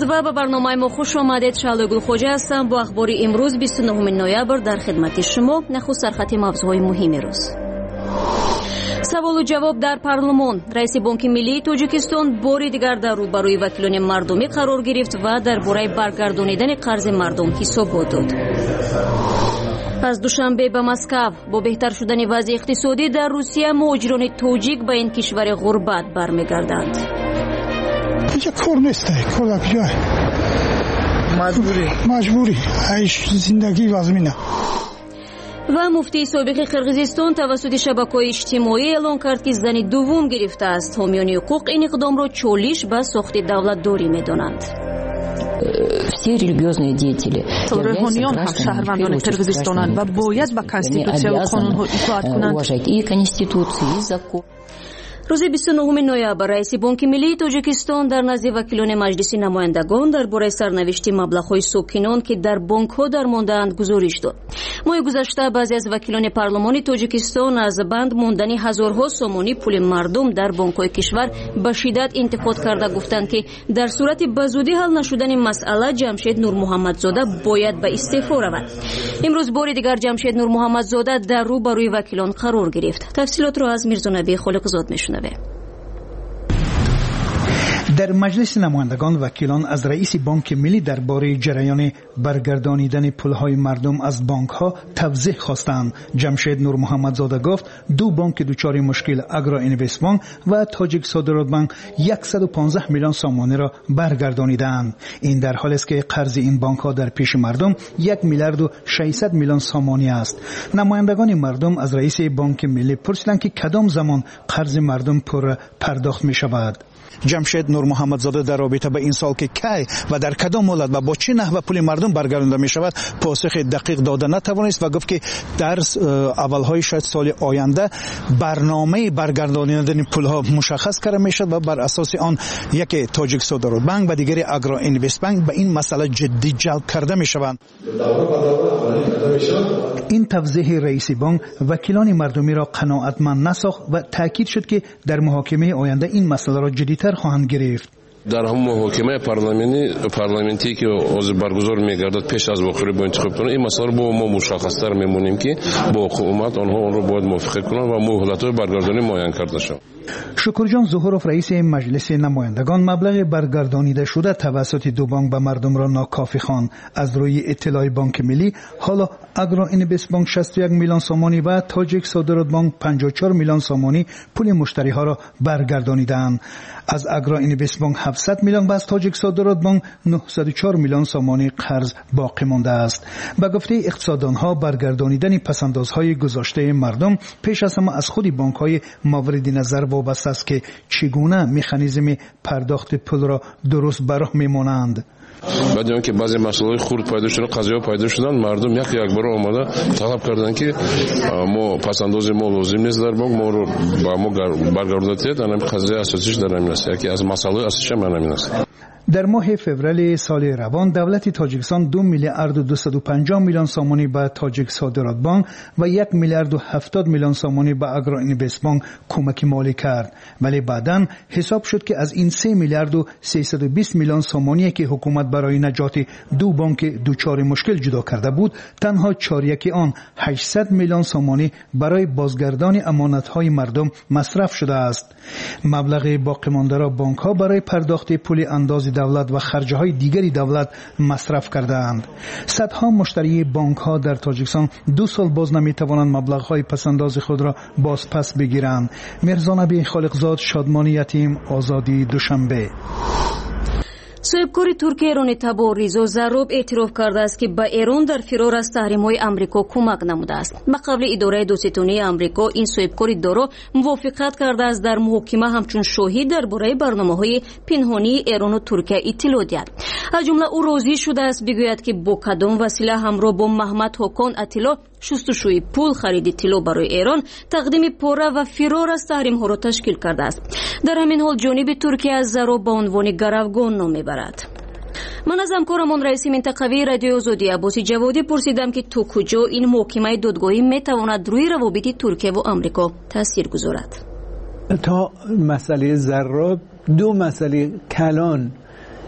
و به برنامه ما خوش آمدید. شعله گلخوجه هستم با اخبار امروز 29 نوامبر در خدمت شما. نخست سرخط موضوعات مهم روز. سوال و جواب در پارلمان. رئیس بانک ملی تاجیکستان باری دیگر در روبروی وکیلان مردمی قرار گرفت و درباره برگردانیدن قرض مردم حسابات داد. از دوشنبه به مسکو با بهتر شدن وضع اقتصادی در روسیه مهاجران تاجیک به این کشور غربت برمیگردند. اینجا کار نیست، کار نمی‌کنه. مجبوری عیش زندگی لازمه. و مفتی سابق قرقیزستان توسط شبکه‌های اجتماعی اعلام کرد که زن دوم گرفته است. حامیان حقوق این اقدام را چالش به ساخت دولتداری می‌دانند. روحانیان هم شهروندان قرقیزستانند و باید به کنستیتوسیه و قانون‌ها اطاعت کنند. روز 29 نوامبر رئیس بانک ملی تاجیکستان در نزد وکیلان مجلس نمایندگان درباره سرنوشت مبلغ‌های ساکنان که در بانک‌ها درمانده‌اند گزارش داد. ماه گذشته بعضی از وکیلان پارلمان تاجیکستان از بند ماندن هزارها سامانی پول مردم در بانک‌های کشور به شدت انتقاد کرده گفتند که در صورت بزودی حل نشدن مسئله جمشید نور محمدزاده باید به استعفا رود. امروز بار دیگر جمشید نور محمدزاده در روبروی وکیلان قرار گرفت. تفصیلات را از میرزانبی خالقزاد میشنویم. در مجلس نمایندگان وکیلان از رئیس بانک ملی درباره جریان برگردانیدن پولهای مردم از بانک‌ها توضیح خواستند. جمشید نور محمدزاده گفت دو بانک دچار مشکل اگرا اینوست بانک و تاجیک صادرات بانک 115 میلیون سامانی را برگردانیدند. این در حالی است که قرض این بانک‌ها در پیش مردم 1 میلیارد و 600 میلیون سامانی است. نمایندگان مردم از رئیس بانک ملی پرسیدند که کدام زمان قرض مردم پرداخت می‌شود. جمشید نور محمدزاده در رابطه به این سال که کی و در کدام مدت و با چه نحو پول مردم برگردانده می شود پاسخ دقیق داده نتوانست و گفت که در اولهای شاید سال آینده برنامه برگردانیدن پول ها مشخص کرده می شود و بر اساس آن یک تاجیک صادرات بانک و دیگری اگرا اینوست بانک به این مسئله جدی جلب کرده می شوند. این توضیح رئیس بانک وکیلان مردمی را قناعتمند نساخت و تاکید شد که در محاکمه آینده این مسئله را جدی‌تر خواهند گرفت. در هم محاکمه پارلمانی که از برگزار می‌گردد پیش از واقعه با انتخاب کنند این مسئله با ما مشخص‌تر می‌مونیم که با حکومت آنها آن را باید موافقت کنند و مهلت‌های برگردانی معین کرده شود. شکرجان ظهورов رئیس مجلس نمایندگان مبلغ برگردانیده شده توسط دو بانک به مردم را ناکافی خواند. از روی اطلاع بانک ملی حالا اگرا اینوست بانک 61 میلیون سامانی و تاجیک صادرات بانک 54 میلیون سامانی پول مشتری‌ها را برگردانیدند. از اگرا اینوست بانک 700 میلیون و از تاجیک صادرات بانک 904 میلیون سامانی قرض باقی مانده است. به گفته اقتصاددان‌ها برگردانیدن پس‌اندازهای گذشته مردم پیش از همه از خود بانک‌های مورد نظر وابسته است که چگونه مکانیزم پرداخت پول را درست به راه می‌مانند. بعد اینکه بعضی مسائل خرد پیدا شده قضیه پیدا شدن مردم یک بار آمده طلب کردن که ما پس‌انداز ما لازم نیست در بانک ما رو با ما برگردانید. این قضیه اساسیش در همین است یکی از مسائل اساسیش همین است. در ماه فوریه سال روان دولت تاجیکستان 2 میلیارد و 250 میلیون سامانی به تاجیک صادرات بانک و 1 میلیارد و 70 میلیون سامانی به اگرا اینوست بانک کمک مالی کرد، ولی بعداً حساب شد که از این 3 میلیارد و 320 میلیون سامانی که حکومت برای نجات دو بانک دچار مشکل جدا کرده بود تنها چهاریک آن 800 میلیون سامانی برای بازگردان امانت‌های مردم مصرف شده است. مبلغ باقی مانده را بانک‌ها برای پرداخت پول انداز دولت و خرجه های دیگری دولت مصرف کردند. صدها مشتری بانک ها در تاجیکستان 2 سال باز نمی توانند مبلغ های پسنداز خود را باز پس بگیرند. میرزانبی خالقزاد، شادمانی یتیم، آزادی، دوشنبه. صاحبکار ترکیه ایران تبریز زاروب اعتراف کرده است که به ایران در فرار از تحریم‌های آمریکا کمک نموده است. به قبل اداره دادستانی آمریکا این صاحبکار دارا موافقت کرده است در محاکمه همچون شاهد درباره برنامه‌های پنهانی ایران و ترکیه اطلاع دهد. از جمله او راضی شده است بگوید که با کدام وسیله همراه با محمد حاکان اطلاع شستشوی پول خرید طلا برای ایران تقدیم پاره و فرار از تحریم‌ها را تشکیل کرده است. در همین حال جانب ترکیه از زاروب به عنوان گروگان نام میبرد. من از همکارمان رئیس منطقوی رادیو آزادی عباسی جوادی پرسیدم که تو کجا این محاکمه دادگاهی میتواند روی روابط ترکیه و آمریکا تاثیر گذارد. تا مسئله زاروب دو مسئله کلان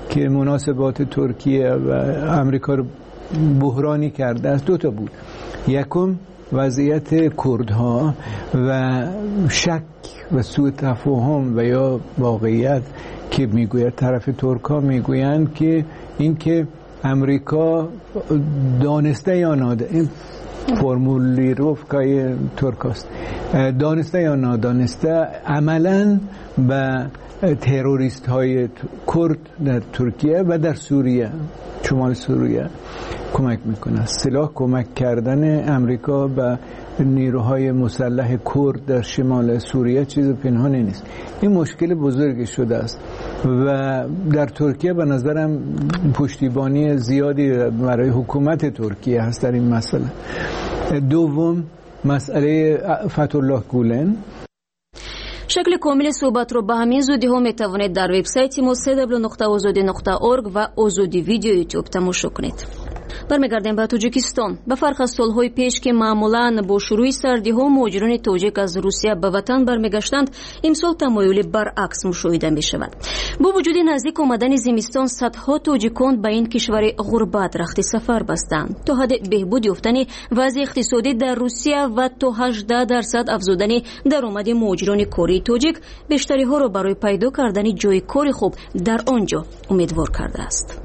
که مناسبات ترکیه و امریکا رو بحرانی کرده است 2 تا بود. یکم وضعیت کردها و شک و سوء تفاهم و یا واقعیت که میگوید طرف ترک‌ها میگویند که اینکه امریکا دانسته یا نادانسته، این فرمولیروفکای ترکاست، دانسته یا نادانسته عملاً به تروریست های کرد در ترکیه و در سوریه، شمال سوریه کمک میکنه. سلاح کمک کردن امریکا به نیروهای مسلح کرد در شمال سوریه چیز پنهانی نیست. این مشکل بزرگی شده است و در ترکیه به نظرم پشتیبانی زیادی برای حکومت ترکیه هست در این مسئله. دوم مسئله فتح‌الله گولن. شکل کامل صحبت رو به همین زودی ها میتوانید در وبسایت ما www.azadi.org و azadi ویدیو یوتیوب تماشا کنید. برمیگردیم به تاجیکستان. به فرق از سالهای پیش که معمولاً با شروع سردی ها مهاجران تاجیک از روسیه به وطن برمیگشتند، امسال تمایل برعکس مشاهده می شود. با وجود نزدیک آمدن زمستان، صدها تاجیکان به این کشور غربت رخت سفر بستند تا حد بهبود یافتن وضع اقتصادی در روسیه و تا 18% افزودن درآمد مهاجران کاری تاجیک بیشتری ها را برای پیدا کردن جای کار خوب در آنجا امیدوار کرده است.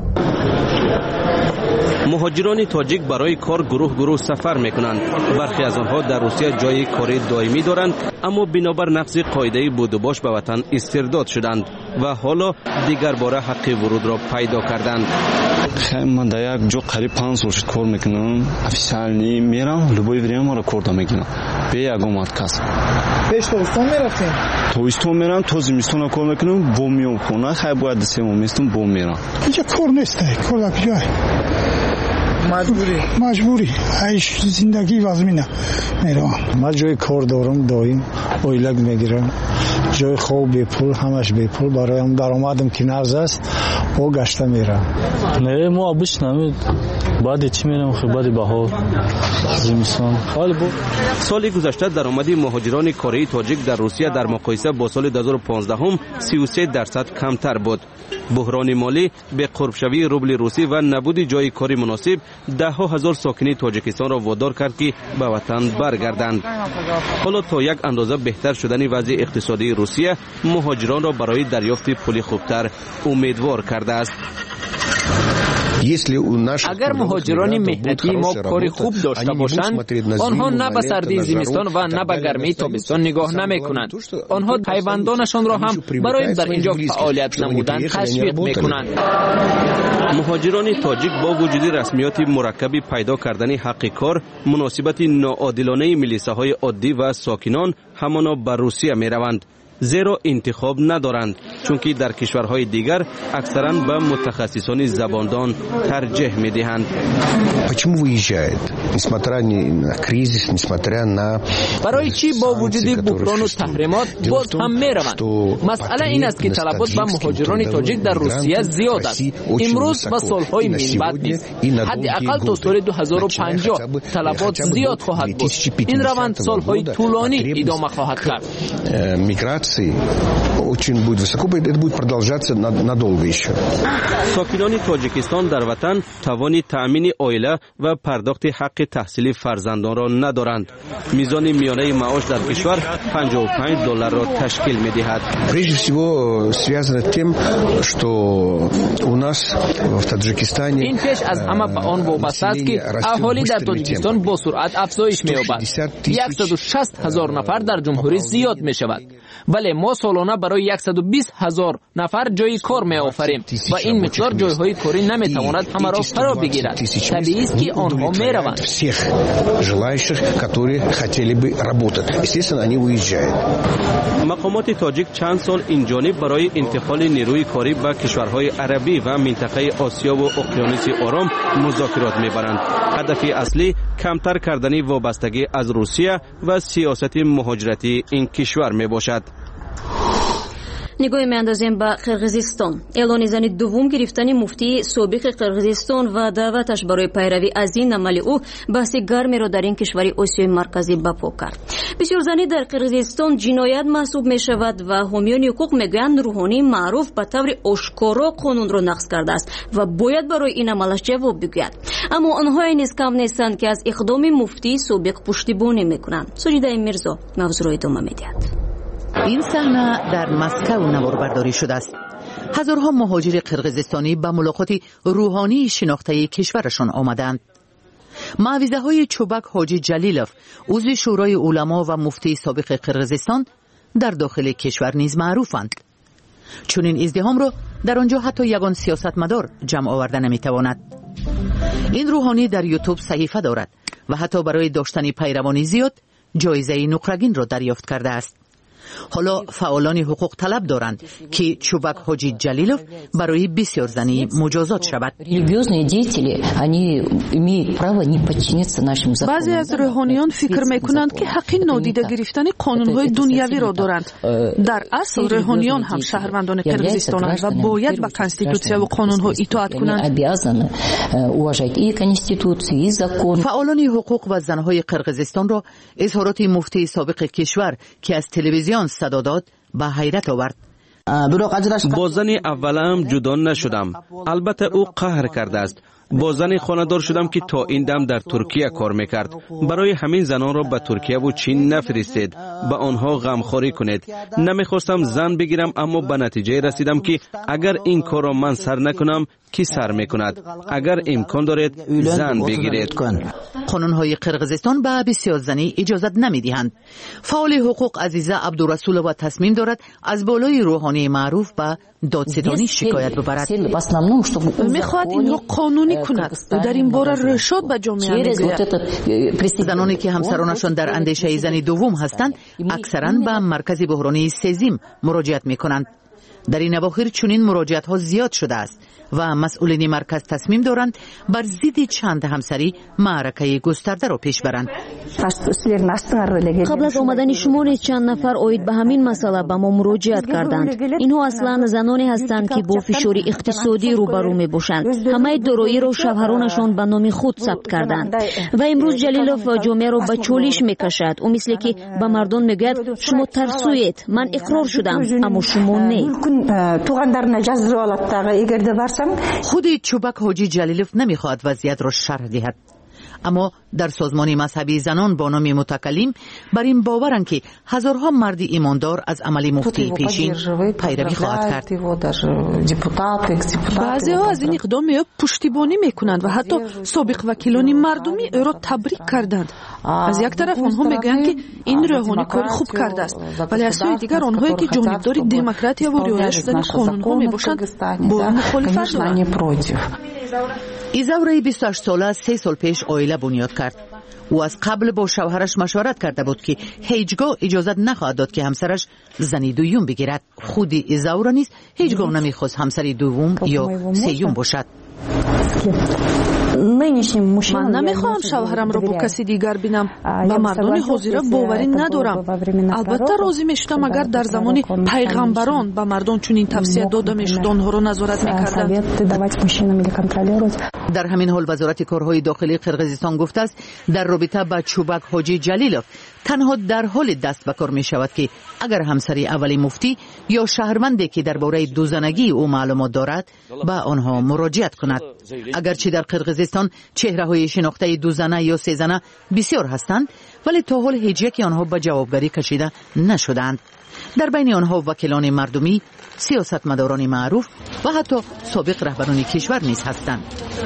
مهاجران تاجیک برای کار گروه سفر میکنند. برخی از آنها در روسیه جای کاری دائمی دارند، اما بنابر نقض قاعده بود و باش به وطن استرداد شدند و حالا دیگر باره حق ورود را پیدا کردند. من در یک جا قریب 5 سال کار میکنم. افیشالی میرم، любое время مرا کار میکنم. به یگام отказ. پیش تابستان میرفتیم. تابستان میرم، تا زمستان کار میکنم، بوم میام خونه. خیلی باید زمستان بوم میرم. اینجا کار نیست، کار کجای؟ مجبوری عیش زندگی وزمینه میرم. من جای کار دارم، دایم اویلک میگیرم، جای خوب بی پول، همش بی پول. برایم درآمدم که نرز است و گشته میرم. نه ما обычно بعد چی میرم خبری بهار زمستان. سال گذشته درآمد مهاجران کاری تاجیک در روسیه در مقایسه با سال 2015 هم 33% کمتر بود. بحران مالی، به قرب شوی روبل روسی و نبود جای کاری مناسب 10,000 ساکنین تاجیکستان را وادار کرد که به وطن برگردند. حالا تا یک اندازه بهتر شدن وضع اقتصادی روسیه مهاجران را برای دریافت پول خوبتر امیدوار کرده است. اگر مهاجران مهنتی ما کاری خوب داشته باشند، آنها نه به سردی زمستان و نه به گرمی تابستان نگاه نمی کنند. آنها پیوندانشان را هم برای در اینجا فعالیت نمودن تشویق می کنند. مهاجران تاجیک با وجود رسمیات مرکبی پیدا کردن حق کار، مناسبت ناعادلانه ملیسه‌های عادی و ساکنان همانا به روسیه می روند. زیرا انتخاب ندارند، چون که در کشورهای دیگر اکثرا به متخصصان زباندان ترجیح میدهند. برای چی با وجود بحران و تحریمات باز هم میروند؟ مسئله این است که طلبات به مهاجران تاجیک در روسیه زیاد است. امروز و سالهای من بعد نیست. حداقل تا سال 2050 طلبات زیاد خواهد بود. این روند سالهای طولانی ادامه خواهد کرد. очень будет высоко, это будет продолжаться надолго еще. ساکنان تاجیکستان در وطن توان تأمین عائله و پرداخت حق تحصیل فرزندان را ندارند. میزان میانه معاش در کشور $55 را تشکیل می‌دهد. Прежде всего связано с тем, что у нас в Таджикистане این پیش از همه به آن وابسته است که اهالی در تاجیکستان با سرعت افزایش می‌یابد. 160,000 نفر در جمهوری زیاد می‌شود. ولی ما سالانه برای 120,000 نفر جای کار می آفریم و این مقدار جایهای کاری نمیتواند همه را فرا بگیرد. طبیعی است که آنها می روند. مقامات تاجیک چند سال اینجانب برای انتقال نیروی کاری به کشورهای عربی و منطقه آسیا و اقیانوس آرام مذاکرات میبرند. هدف اصلی کمتر کردن وابستگی از روسیه و سیاست مهاجرتی این کشور می باشد. نگاه میاندازیم به قرقیزستان. اعلان زنی دوم گرفتن مفتی سابق قرقیزستان و دعوتش برای پیروی از این عمل او بحث گرمی را در این کشور آسیای مرکزی برپا کرد. بسیار زنی در قرقیزستان جنایت محسوب می شود و حامیان حقوق میگویند روحانی معروف به طور آشکارا قانون را نقض کرده است و باید برای این عملش جواب بگوید. اما آنها نیز کم نیستند که از اقدام مفتی سابق پشتیبانی میکنند. سجیده میرزا موضوع را ادامه میدهد. این صحنه در مسکو نواربرداری شده است. هزارها مهاجر قرقیزستانی به ملاقات روحانی شناخته کشورشان آمدند. معوضه های چوبک حاجی جلیلوف، عضو شورای علما و مفتی سابق قرقیزستان، در داخل کشور نیز معروفند. چون این ازدحام را در آنجا حتی یگان سیاستمدار جمع آورده نمیتواند. این روحانی در یوتیوب صحیفه دارد و حتی برای داشتن پیروانی زیاد جایزه نقرگین را دریافت کرده است. حالا فعالان حقوق طلب دارند که چوبک حاجی جلیلوف برای بسیار زنی مجازات شود. بعضی از روحانیان فکر میکنند که حق نادیده گرفتن قانونهای دنیوی را دارند. در اصل روحانیان هم شهروندان قرقیزستانند و باید به کنستیتوسیا و قانونها اطاعت کنند. فعالان حقوق و زنهای قرقیزستان را اظهارات مفتی سابق کشور که از تلویزیون صدا داد به حیرت آورد. با زن اولم جدا نشدم. البته او قهر کرده است. با زن خانه‌دار شدم که تا این دم در ترکیه کار میکرد. برای همین زنان را به ترکیه و چین نفرستید. به آنها غمخواری کنید. نمیخواستم زن بگیرم، اما به نتیجه رسیدم که اگر این کار را من سر نکنم کی سر میکند؟ اگر امکان دارید زن بگیرید. قانونهای قرقیزستان به بسیار زنی اجازت نمیدهند. فعال حقوق عزیزه عبدالرسول و تصمیم دارد از بالای روحانی معروف به دادستانی شکایت ببرد. میخواهد این را قانونی کند. در این باره رشاد به جامعه میگوید. زنانی که همسرانشان در اندیشه زنی دوم هستند اکثرا به مرکز بحرانی سیزیم مراجعت میکنند. در این اواخر چنین مراجعت ها زیاد شده است و مسئولین مرکز تصمیم دارند بر ضد چند همسری معرکه گسترده را پیش برند. قبل از آمدن شما نیز چند نفر اوید به همین مسئله به ما مراجعت کردند. اینها اصلا زنانی هستند که با فشار اقتصادی روبرو می باشند. همه دارایی را شوهرانشان به نام خود ثبت کردند و امروز جلیلوف جامعه را به چالش میکشد. او مثل که به مردم میگوید شما ترسوید، من اقرار شدم اما شما نه. خود چوبک حاجی جلیلوف نمیخواهد وضعیت را شرح دهد، اما در سازمان مذهبی زنان با نام متکلم بر این باورند که هزارها مرد ایماندار از عمل مفتی پیشین پیروی خواهد کرد. بعضی ها از این اقدام پشتیبانی میکنند و حتی سابق وکیلان مردمی او را تبریک کردند. از یک طرف آنها میگویند که این روحانی کار خوب کرده است، ولی از سوی دیگر آنهایی که جانبدار دموکراتیا و رعایت شدن قانونها میباشند با مخالفت دارند. ایزاوری 28 ساله 3 سال پیش عائله بنیاد کرد. او از قبل با شوهرش مشورت کرده بود که هیچگاه اجازت نخواهد داد که همسرش زنی دوم بگیرد. خود ایزاورا نیز هیچگاه نمیخواست همسری دوم یا سیوم باشد. من نمیخواهم شوهرم را با کسی دیگر بینم. با مردان حاضر باوری ندارم. البته راضی میشدم اگر در زمان پیغمبران با مردان چون این توصیه داده میشد آنها را نظارت میکردند. در همین حال وزارت کارهای داخلی قرقیزستان گفته است در رابطه با چوبک حاجی جلیلوف تنها در حال دست به کار می شود که اگر همسری اولی مفتی یا شهروندی که درباره دوزنگی او معلومات دارد به آنها مراجعت کند. اگرچه در قرقیزستان چهره‌های شناخته دوزنه یا سه‌زنه بسیار هستند، ولی تا حال هیچ یکی آنها به جوابگری کشیده نشدند. در بین آنها وکیلان مردمی، سیاستمداران معروف و حتی سابق رهبران کشور نیز هستند.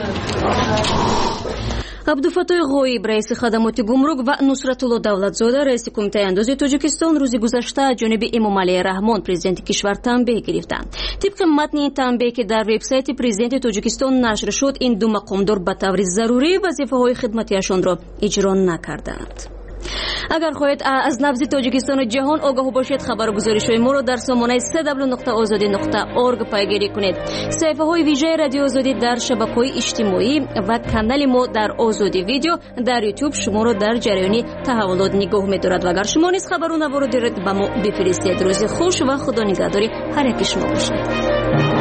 عبدالفتاح غویب رئیس خدمات گمرک و نصرتالله دولتزاده رئیس کمیته اندازه تاجیکستان روز گذشته جانب امامعلی رحمان پرزیدنت کشور تنبیه گرفتند. طبق متن این تنبیه که در وبسایت پرزیدنت تاجیکستان نشر شد، این دو مقامدار به طور ضروری وظیفه‌های خدمتیشان را اجرا نکردند. اگر خواهید از نبض تاجیکستان و جهان آگاه باشید خبرگزاری‌های ما را در سامانه www.azadi.org پیگیری کنید. صفحه‌های ویژه رادیو آزادی در شبکه‌های اجتماعی و کانال ما در آزادی ویدیو در یوتیوب شما را در جریان تحولات نگاه می‌دارد و اگر شما نیز خبرونه رو دارید به ما بفرستید. روز خوش و خدا نگهداری هر یک شما باشد.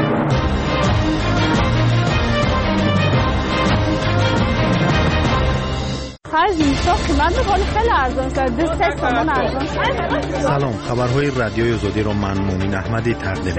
سلام، خبرهای رادیوی آزادی را من مومن احمدی تقدیم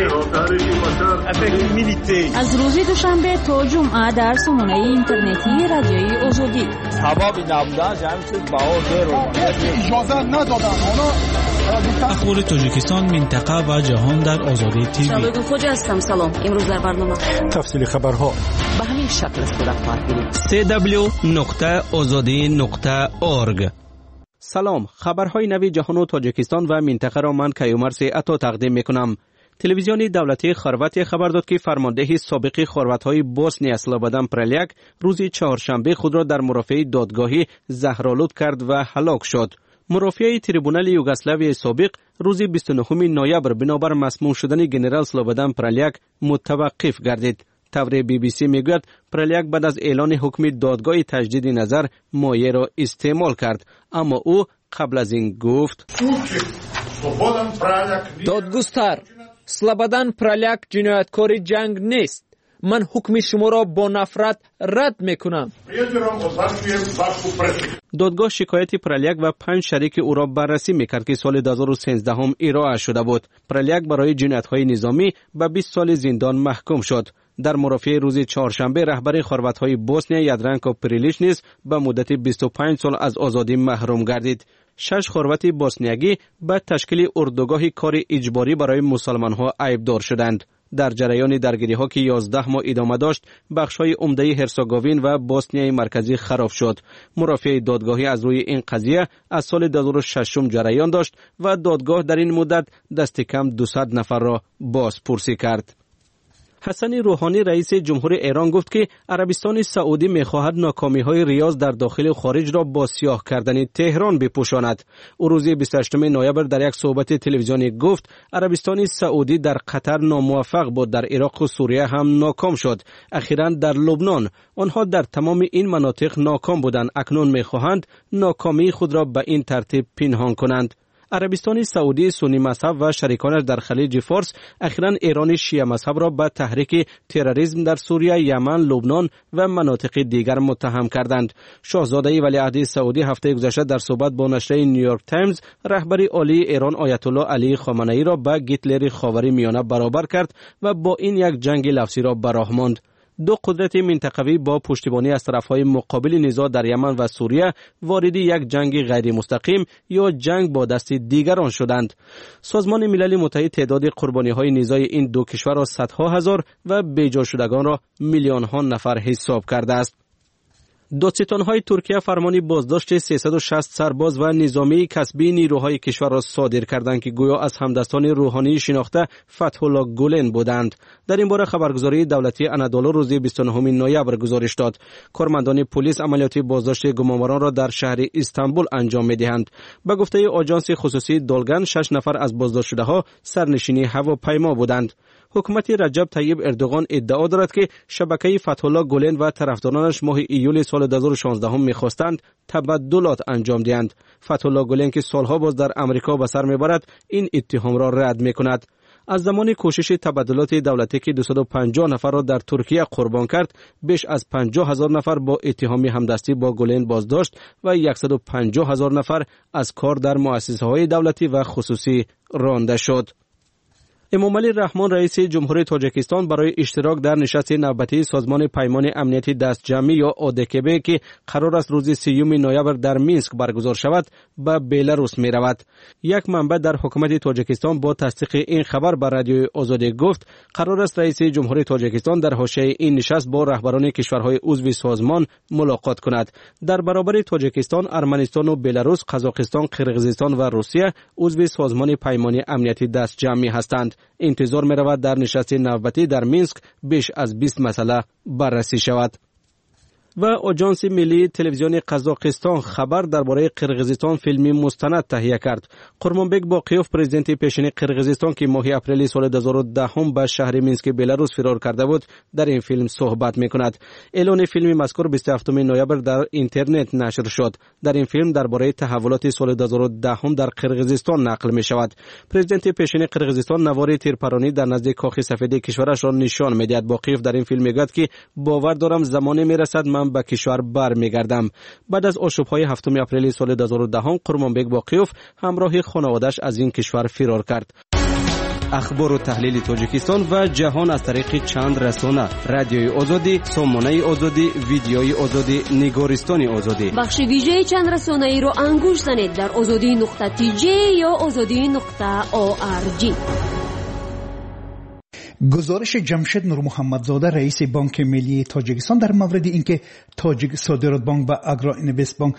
می‌کنم. از روز دوشنبه تا جمعه در سامانه اینترنتی رادیوی آزادی. سبب نبودن جمع شد بهار اجازه ندادن. اخبار تاجیکستان، منطقه و جهان در آزادی تیوی. شبکه خوش هستم. سلام. امروز در برنامه تفصیل خبرها به همین شکل صورت خواهد گرفت. www.azadi.org. سلام، خبرهای نوی جهان و تاجیکستان و منطقه را من کیومرس عطا تقدیم میکنم. تلویزیون دولتی خروات خبر داد که فرمانده سابق خروات‌های بوسنی اسلابادان پرلیاک روز چهارشنبه خود را در مرافعه دادگاهی زهرآلود کرد و هلاک شد. مرافعه تریبونال یوگسلاوی سابق روز 29 نوامبر بنابر مسموم شدن ژنرال اسلابادان پرلیاک متوقف گردید. خبر BBC میگوید پرلیاک بعد از اعلان حکم دادگاه تجدید نظر مایه را استعمال کرد، اما او قبل از این گفت: دادگستر، اسلابادان پرلیاک جنایتکار جنگ نیست. من حکم شما را با نفرت رد میکنم. دادگاه شکایت پرلیاک و 5 شریک او را بررسی میکرد که سال 2013 ارائه شده بود. پرلیاک برای جنایت‌های نظامی به 20 سال زندان محکوم شد. در مرافعه روز چهارشنبه رهبر خروات‌های بوسنیا یادرانکو پریلیچ نیز به مدت 25 سال از آزادی محروم گردید. 6 خروات بوسنیایی به تشکیل اردوگاه کار اجباری برای مسلمان‌ها عیبدار شدند. در جریان درگیری‌ها که 11 ماه ادامه داشت، بخش‌های عمده هرسوگوین و بوسنیای مرکزی خراب شد. مرافع دادگاهی از روی این قضیه از سال 2006 جریان داشت و دادگاه در این مدت دست کم 200 نفر را بازپرسی کرد. حسن روحانی رئیس جمهور ایران گفت که عربستان سعودی می‌خواهد ناکامی‌های ریاض در داخل و خارج را با سیاه کردن تهران بپوشاند. او روز 28 نوامبر در یک صحبت تلویزیونی گفت عربستان سعودی در قطر ناموفق بود، در عراق و سوریه هم ناکام شد. اخیراً در لبنان آنها در تمام این مناطق ناکام بودند. اکنون می‌خواهند ناکامی خود را به این ترتیب پنهان کنند. عربستان سعودی سنی مذهب و شریکانش در خلیج فارس اخیراً ایران شیعه مذهب را به تحریک تروریسم در سوریه، یمن، لبنان و مناطق دیگر متهم کردند. شاهزاده ولیعهد سعودی هفته گذشته در صحبت با نشریه نیویورک تایمز رهبر عالی ایران آیت الله علی خامنه‌ای را با هیتلر خاوری میانه برابر کرد و با این یک جنگ لفظی را به راه ماند. دو قدرت منطقوی با پشتیبانی از طرفهای مقابل نزاع در یمن و سوریه وارد یک جنگ غیر مستقیم یا جنگ با دست دیگران شدند. سازمان ملل متحد تعداد قربانی‌های نزاع این دو کشور را صدها هزار و بیجا شدگان را میلیون‌ها نفر حساب کرده است. دادستان‌های ترکیه فرمانی بازداشت 360 سرباز و نظامی کسبی نیروهای کشور را صادر کردند که گویا از همدستان روحانی شناخته فتح الله گولن بودند. در این باره خبرگزاری دولتی انادولو روز 29 نوامبر گزارش داد. کارمندان پلیس عملیات بازداشت گمانبران را در شهر استانبول انجام می‌دهند. به گفته آژانس خصوصی دولگن 6 نفر از بازداشت شده‌ها سرنشین هواپیما بودند. حکومت رجب طیب اردوغان ادعا دارد که شبکه فتح الله گولن و طرفدارانش ماه ایول سال 2016 می‌خواستند تبدلات انجام دهند. فتح الله گولن که سالها باز در امریکا به سر می‌برد این اتهام را رد می‌کند. از زمان کوشش تبدلات دولتی که 250 نفر را در ترکیه قربان کرد، بیش از 50,000 نفر با اتهام همدستی با گولن بازداشت و 150,000 نفر از کار در مؤسسه‌های دولتی و خصوصی رانده شد. امامعلی رحمان رئیس جمهور تاجیکستان برای اشتراک در نشست نوبتی سازمان پیمان امنیتی دستجمعی یا ODKB که قرار است روز 30 نوامبر در مینسک برگزار شود به بلاروس می رود. یک منبع در حکومت تاجیکستان با تصدیق این خبر به رادیو آزادی گفت قرار است رئیس جمهور تاجیکستان در حاشیه این نشست با رهبران کشورهای عضو سازمان ملاقات کند. در برابر تاجیکستان، ارمنستان و بلاروس، قزاقستان، قرقیزستان و روسیه عضو سازمان پیمان امنیتی دستجمعی هستند. انتظار می رود در نشست نوبتی در مینسک بیش از 20 مسئله بررسی شود. و آژانس ملی تلویزیون قزاقستان خبر درباره قرقیزستان فیلمی مستند تهیه کرد. قرمانبک باقیوف پرزیدنت پیشین قرقیزستان که ماه اپریل سال 2010 به شهر مینسک بلاروس فرار کرده بود در این فیلم صحبت می‌کند. اعلان فیلم مذکور 27 نوامبر در اینترنت نشر شد. در این فیلم درباره تحولات سال 2010 در قرقیزستان نقل می‌شود. پرزیدنت پیشین قرقیزستان نوار تیرپرانی در نزد کاخ سفید کشورش را نشان می‌دهد. باقیوف در این فیلم میگوید که باور دارم زمانی میرسد من به کشور برمیگردم. بعد از آشوب‌های 7 اپریل سال 2010 قرمانبک باقیوف همراه خانواده‌اش از این کشور فرار کرد. اخبار و تحلیل تاجیکستان و جهان از طریق چند رسانه: رادیوی آزادی، سامانه آزادی، ویدیوی آزادی، نگارستان آزادی. بخش ویژه چند رسانه‌ای رو انگوش زنید در azadi.tj یا azadi.org. گزارش جمشید نور محمدزاده رئیس بانک ملی تاجیکستان در مورد اینکه تاجیک صادرات بانک و اگرا اینوست بانک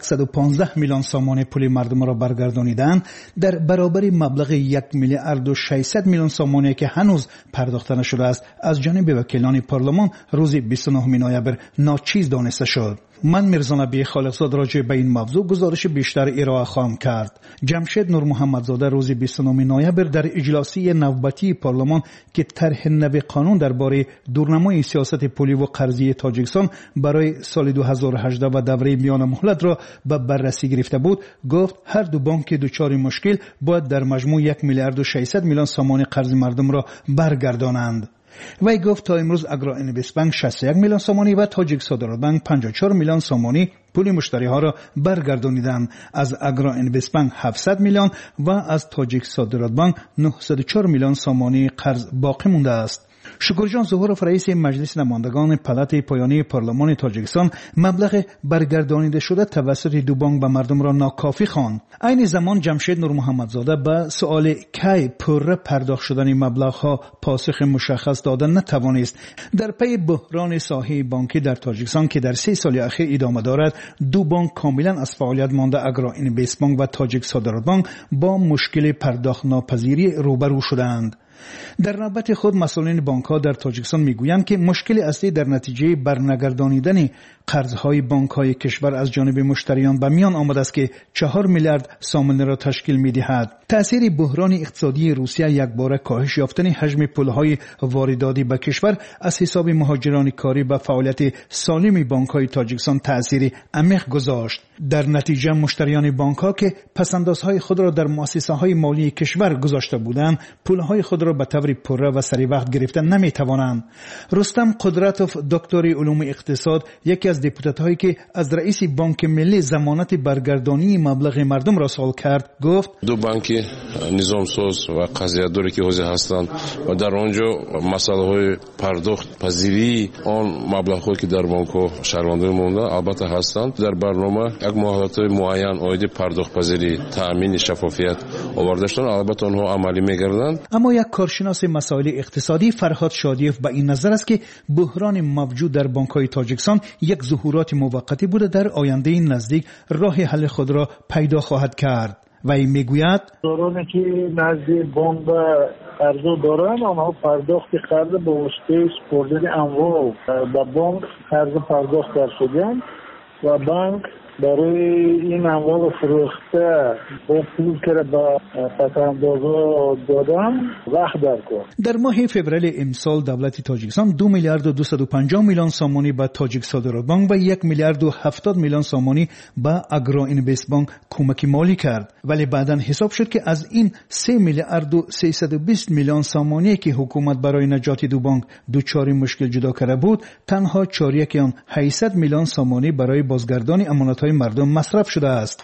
115 میلیون سامان پول مردم را برگردانیدند در برابر مبلغ 1 میلیارد و 600 میلیون سامانی که هنوز پرداخته نشده است از جانب وکیلان پارلمان روز 29 نوامبر ناچیز دانسته شد. من میرزا نبی خالقزاد راجع به این موضوع گزارش بیشتر ارائه خواهم کرد. جمشید نور محمدزاده روز 29 نوامبر در اجلاسی نوبتی پارلمان که طرح نو قانون درباره دورنمای سیاست پولی و قرضی تاجیکستان برای سال 2018 و دوره میان مهلت را به بررسی گرفته بود، گفت هر دو بانک دچار مشکل باید در مجموع 1 میلیارد و 600 میلیون سامان قرض مردم را برگردانند. وی گفت تا امروز اگرا اینوست بانک 61 میلیون سامانی و تاجیک صادرات بانک 54 میلیون سامانی پول مشتری ها را برگردانیدند. از اگرا اینوست بانک 700 میلیون و از تاجیک صادرات بانک 904 میلیون سامانی قرض باقی مانده است. شکرجان ظهورов رئیس مجلس نمایندگان پلات پایانی پارلمان تاجیکستان مبلغ برگردانیده شده توسط دو بانک به مردم را ناکافی خواند. عین زمان جمشید نور محمدزاده به سوال کی پوره پرداخت شدن مبلغ ها پاسخ مشخص دادن نتوانست. در پی بحران ساحه بانکی در تاجیکستان که در 3 سال اخیر ادامه دارد، دو بانک کاملا از فعالیت مانده اگرا اینوست بانک و تاجیک صادرات بانک با مشکل پرداخت ناپذیری روبرو شدند. در نوبت خود مسئولین بانک‌ها در تاجیکستان میگویند که مشکل اصلی در نتیجه برنگردانیدن قرض‌های بانک‌های کشور از جانب مشتریان به میان آمده است که 4 میلیارد سامانه را تشکیل می‌دهد. تأثیر بحران اقتصادی روسیه یکباره کاهش یافتن حجم پول‌های وارداتی به کشور از حساب مهاجران کاری به فعالیت سالم بانک‌های تاجیکستان تأثیر عمیق گذاشت. در نتیجه مشتریان بانک‌ها که پس‌اندازهای خود را در مؤسسه‌های مالی کشور گذاشته بودند، پول‌های خود را به طور پوره و سریع وقت گرفتن نمی‌توانند. رستم قدرتوف دکتر علوم اقتصاد، یکی از دپوتات‌هایی که از رئیس بانک ملی ضمانت برگردانی مبلغ مردم را سوال کرد، گفت دو بانک نظام ساز و قضیه‌داری که حوزه هستند و در آنجا مسائل پرداخت پذیری آن مبلغ‌هایی که در بانک‌ها شهروندان مونده البته هستند، در برنامه یک مهلت معین اید پرداخت پذیری تأمین شفافیت آورده شدن، البته آنها عملی می‌گردند. اما یک کارشناس مسائل اقتصادی فرهاد شادیف به این نظر است که بحران موجود در بانک‌های تاجیکستان یک ظهورات موقتی بوده، در آینده نزدیک راه حل خود را پیدا خواهد کرد. و این میگوید دورانی که نزد بانک قرض دارن آنها پرداخت قرض به واسطه سپردن اموال به بانک قرض پرداخت شدن و بانک برای این اموال فروخته با پول که به پس‌اندازها دادن وقت در کار. در ماه فوریه امسال دولت تاجیکستان 2 میلیارد و 250 میلیون سامانی به تاجیک صادرات بانک و 1 میلیارد و 70 میلیون سامانی به اگرا اینوست بانک کمک مالی کرد، ولی بعداً حساب شد که از این 3 میلیارد و 320 میلیون سامانی که حکومت برای نجات دو بانک دچار مشکل جدا کرده بود، تنها 4 آن 800 میلیون سامانی برای بازگردانی امانات مردم مصرف شده است.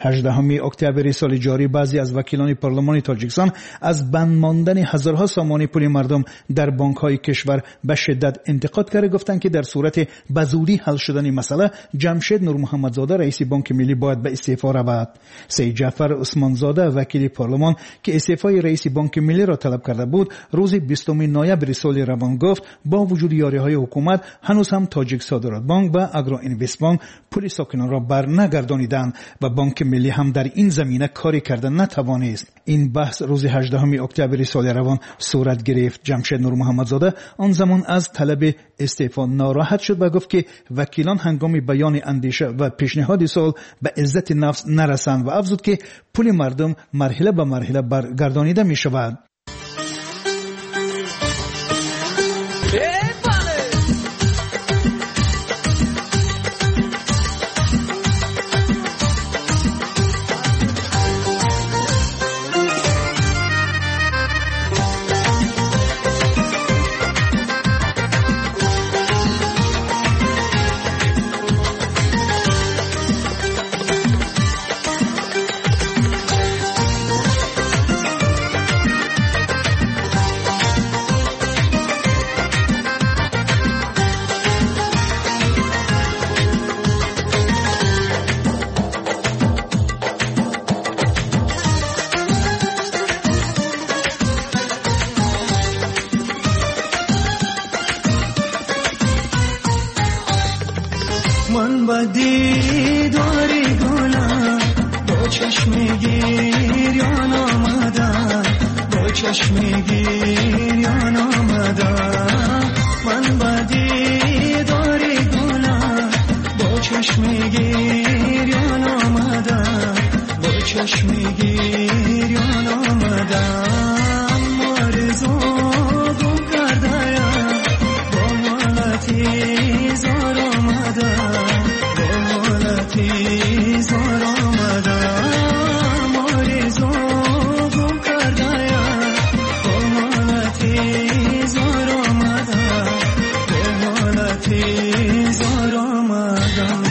18 اکتبر سال جاری بعضی از وکیلان پارلمان تاجیکستان از بند ماندن هزارها سامان پول مردم در بانک‌های کشور به شدت انتقاد کرده، گفتند که در صورت بزودی حل شدن مسئله جمشید نور محمدزاده رئیس بانک ملی باید به استعفا رود. سید جعفر عثمانزاده وکیل پارلمان که استعفای رئیس بانک ملی را طلب کرده بود، روز 20 نوامبر سال روان گفت با وجود یاری‌های حکومت هنوز هم تاجیک صادرات بانک و اگرا اینوست بانک پول ساکنان را برنگردانیدند و بانک بانک ملی هم در این زمینه کاری کرده نتوانست. این بحث روز 18 اکتبر سال روان صورت گرفت. جمشید نور محمدزاده آن زمان از طلب استعفا ناراحت شد و گفت که وکیلان هنگام بیان اندیشه و پیشنهاد سال به عزت نفس نرسند و افزود که پول مردم مرحله به مرحله برگردانیده می شود. من با دیدار گلم با چشم گریان آمدم، با چشم گریان آمدم. من با دیدار گلم با چشم گریان آمدم، با چشم گریان آمدم. آرزو گم کردم با حالتی زار آمدم، با حالتی زار آمدم. آرزو گم کردم با حالتی زار آمدم، با حالتی زار آمدم.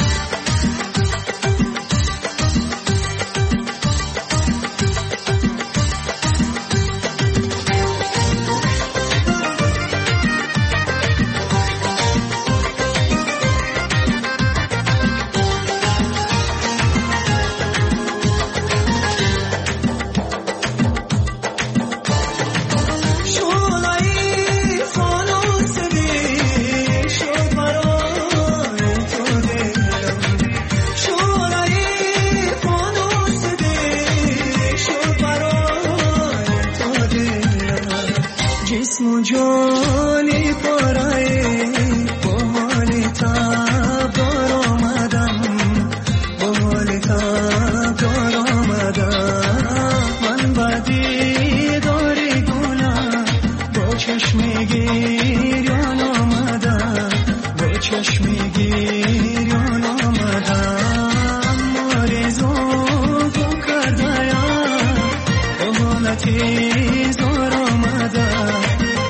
جسم و جانی پاره با حال تبدار آمدم، با حال تبدار آمدم. من با دیدار گلم با چشم گریان آمدم، با چشم گریان آمدم. آرزو گم کردم با حالتی زار آمدم،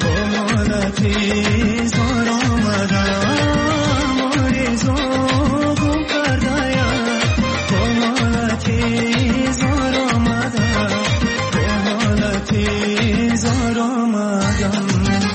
زار آمدم. آرزو گم کردم با حالتی زار آمدم، با حالتی زار آمدم.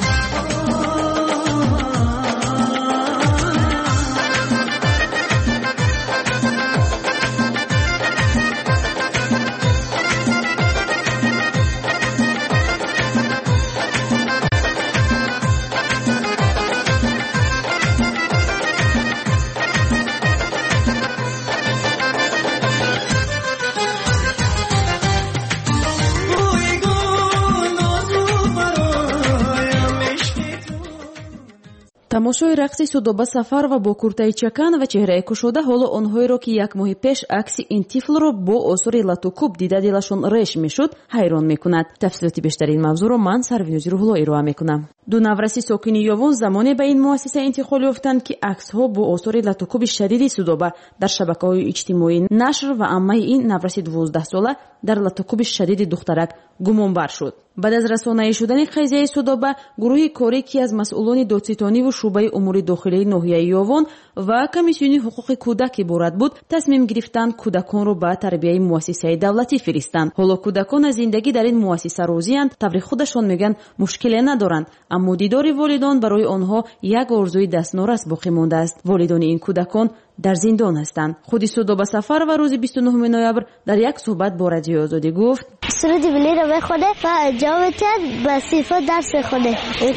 тамошои рақси Судоба Сафар ва бо куртаи чакан ва чеҳраи кушода ҳоло онҳоеро ки як моҳи пеш акси ин тифлро бо осури латукуб дида дилашон реш мешуд ҳайрон мекунад. тафсилоти бештари ин мавзӯъро ман Сарвинози Рӯҳулло ироа мекунам. ду навраси сокини Ёвон замоне ба ин муассиса интиқол ёфтанд ки аксҳо бо осури латукуби шадиди Судоба дар шабакаҳои иҷтимоӣ нашр ва аммаи ин навраси 12-сола дар латукуби шадиди духтарак гумонбар шуд. баъд аз расонаӣ шудани қазияи Судоба гурӯҳи корӣ ки аз масъулони додситониву шӯъбаи умури дохилии ноҳияи Ёвон ва комиссиони ҳуқуқи кӯдак иборат буд, тасмим гирифтанд кӯдаконро ба тарбияи муассисаи давлатӣ фиристанд. ҳоло кӯдакон аз зиндагӣ дар ин муассиса розиянд, таври худашон мегӯянд мушкиле надоранд, аммо дидори волидон барои онҳо як орзуи дастнорас боқӣ мондааст. волидони ин кӯдакон در زندان هستند. خود سودابه سفر و روز 29 نوامبر در یک صحبت با رادیوی آزادی گفت سرود بلی رو بخونه و جواب کرد به صفات درس بخونه.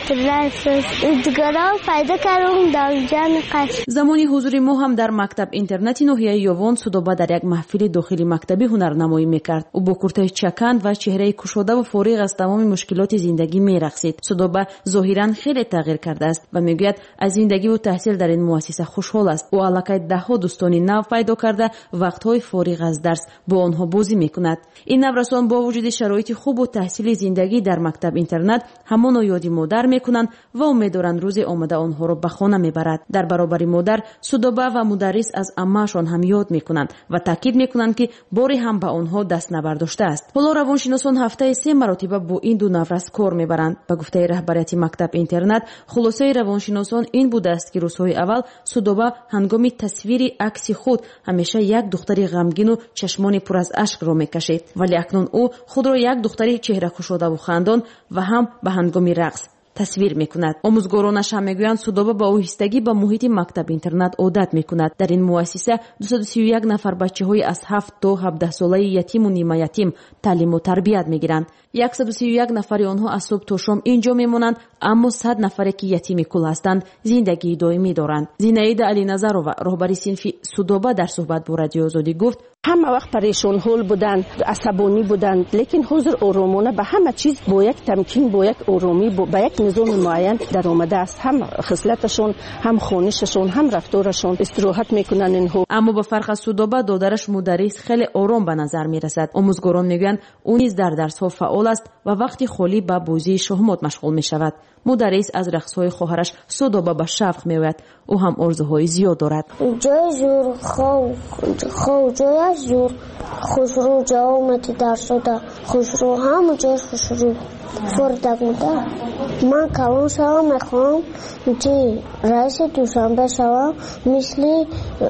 دیگران پیدا کردم در جمع قش. زمانی حضور ما هم در مکتب اینترنتی ناحیه یوون سودابه در یک محفل داخلی مکتبی هنرنمایی میکرد. او با کرته چکند و چهره کشوده و فارغ از تمام مشکلات زندگی میرقصید. سودابه ظاهرا خیلی تغییر کرده است و میگوید از زندگی و تحصیل در این مؤسسه خوشحال است. او علاقه دهها دوستانی نو پیدا کرده وقتهای فارغ از درس با آنها بازی میکند. این نورسان با وجود شرایط خوب و تحصیل زندگی در مکتب اینترنت همان یادی مادر میکنند و امیدوارند روز آمده آنها را به خانه میبرد. در برابر مادر سودابه و مدرس از عمه‌شان هم یاد میکنند و تاکید میکنند که باری هم به آنها دست نبرداشته است. حالا روانشناسان هفته 3 مرتبه با این دو نورس کار میبرند. به گفته رهبریت مکتب اینترنت خلاصه روانشناسان این بوده است که روزهای اول سودابه هنگام تصویر عکس خود همیشه یک دختری غمگین و چشمان پر از اشک را میکشید، ولی اکنون او خود را یک دختری چهره گشوده و خندان و هم به هنگام رقص تصویر میکند. آموزگارانش هم میگویند سودابه با اوهستگی به محیط مکتب اینترنت عادت میکند. در این مؤسسه 231 نفر بچه‌های از 7 تا 17 ساله یتیم و نیمه یتیم تعلیم و تربیت میگیرند. 131 نفر آنها از صبح تا شام اینجا میمونند، اما 100 نفری که یتیم کل هستند زندگی دائمی دارند. زینید علی نظرова رهبر صنف سودابه در صحبت با رادیو آزادی گفت همه وقت پریشان حال بودند، عصبانی بودند، لیکن حضور آرامانه به همه چیز با یک تمکین، با یک آرامی، با یک نظام معین در آمده است. هم خصلتشون، هم خوانششون، هم رفتارشون استراحت میکنن اینها. اما با فرق از سودابه دادرش مدرس خیلی آرام به نظر میرسد. آموزگاران میگویند او نیز در درس‌ها فعال است و وقتی خالی به بازی شهمات مشغول میشود. مدرس از رقص‌های خواهرش سودابه به شفق می‌آید. او هم آرزوهای زیاد دارد. جای زور خو جای زور خوشرو جامت درس‌دا خوشرو هم جای خوشرو فردک مدار. من کلان شوم میخوام که رئیس دوشنبه شوم مثل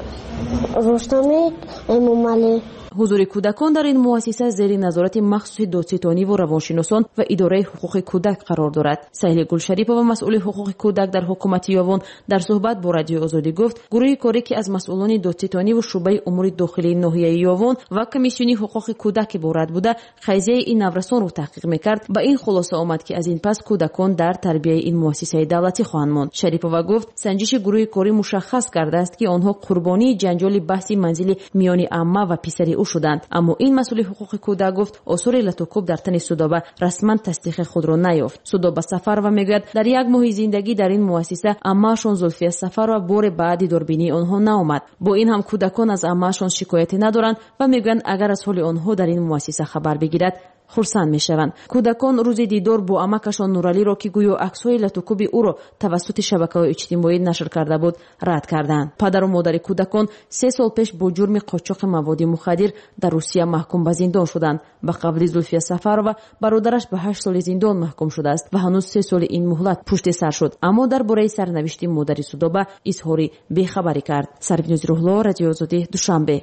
رستم امامعلی. حضور کودکان در این مؤسسه زیر نظارت مخصوص دادستانی و روانشناسان و اداره حقوق کودک قرار دارد. سهیل گلشریفова مسئول حقوق کودک در حکومت یوون در صحبت با رادیو آزادی گفت گروه کاری که از مسئولان دادستانی و شعبه امور داخلی ناحیه یوون و کمیسیون حقوق کودک عبارت بوده قضیه این نورسان را تحقیق میکرد. با این خلاصه آمد که از این پس کودکان در تربیت این مؤسسه دولتی خواهند ماند. شریفova گفت سنجش گروه کاری مشخص کرده است که آنها قربانی جنجال بحث منزلی میان عمه و پسری او شدند. اما این مسئول حقوق کودک گفت آثار لطوکوب در تن سودابه رسما تصدیق خود را نیافت. سودابه سفر و میگوید در یک ماه زندگی در این مؤسسه عمه‌شان زلفیه سفر و بار بعدی دوربینی آنها نآمد. با این هم کودکان از عمه‌شان شکایتی ندارند و میگویند اگر از حال آنها در این مؤسسه خبر بگیرد خرسند میشوند. کودکان روز دیدار با عمکشان نورعلی را که گویا عکس‌های لطوکوب او را توسط شبکه‌های اجتماعی نشر کرده بود رد کردند. پدر و مادر کودکان 3 سال پیش با جرم قاچاق مواد مخدر در روسیه محکوم به زندان شدند. به قبل زلفیه سفر و برادرش به 8 سال زندان محکوم شده است و هنوز 3 سال این مهلت پشت سر شد. اما درباره سرنوشت مادر سودابه اظهار بی‌خبری کرد. سربینوز روحلا، رادیو آزادی، دوشنبه.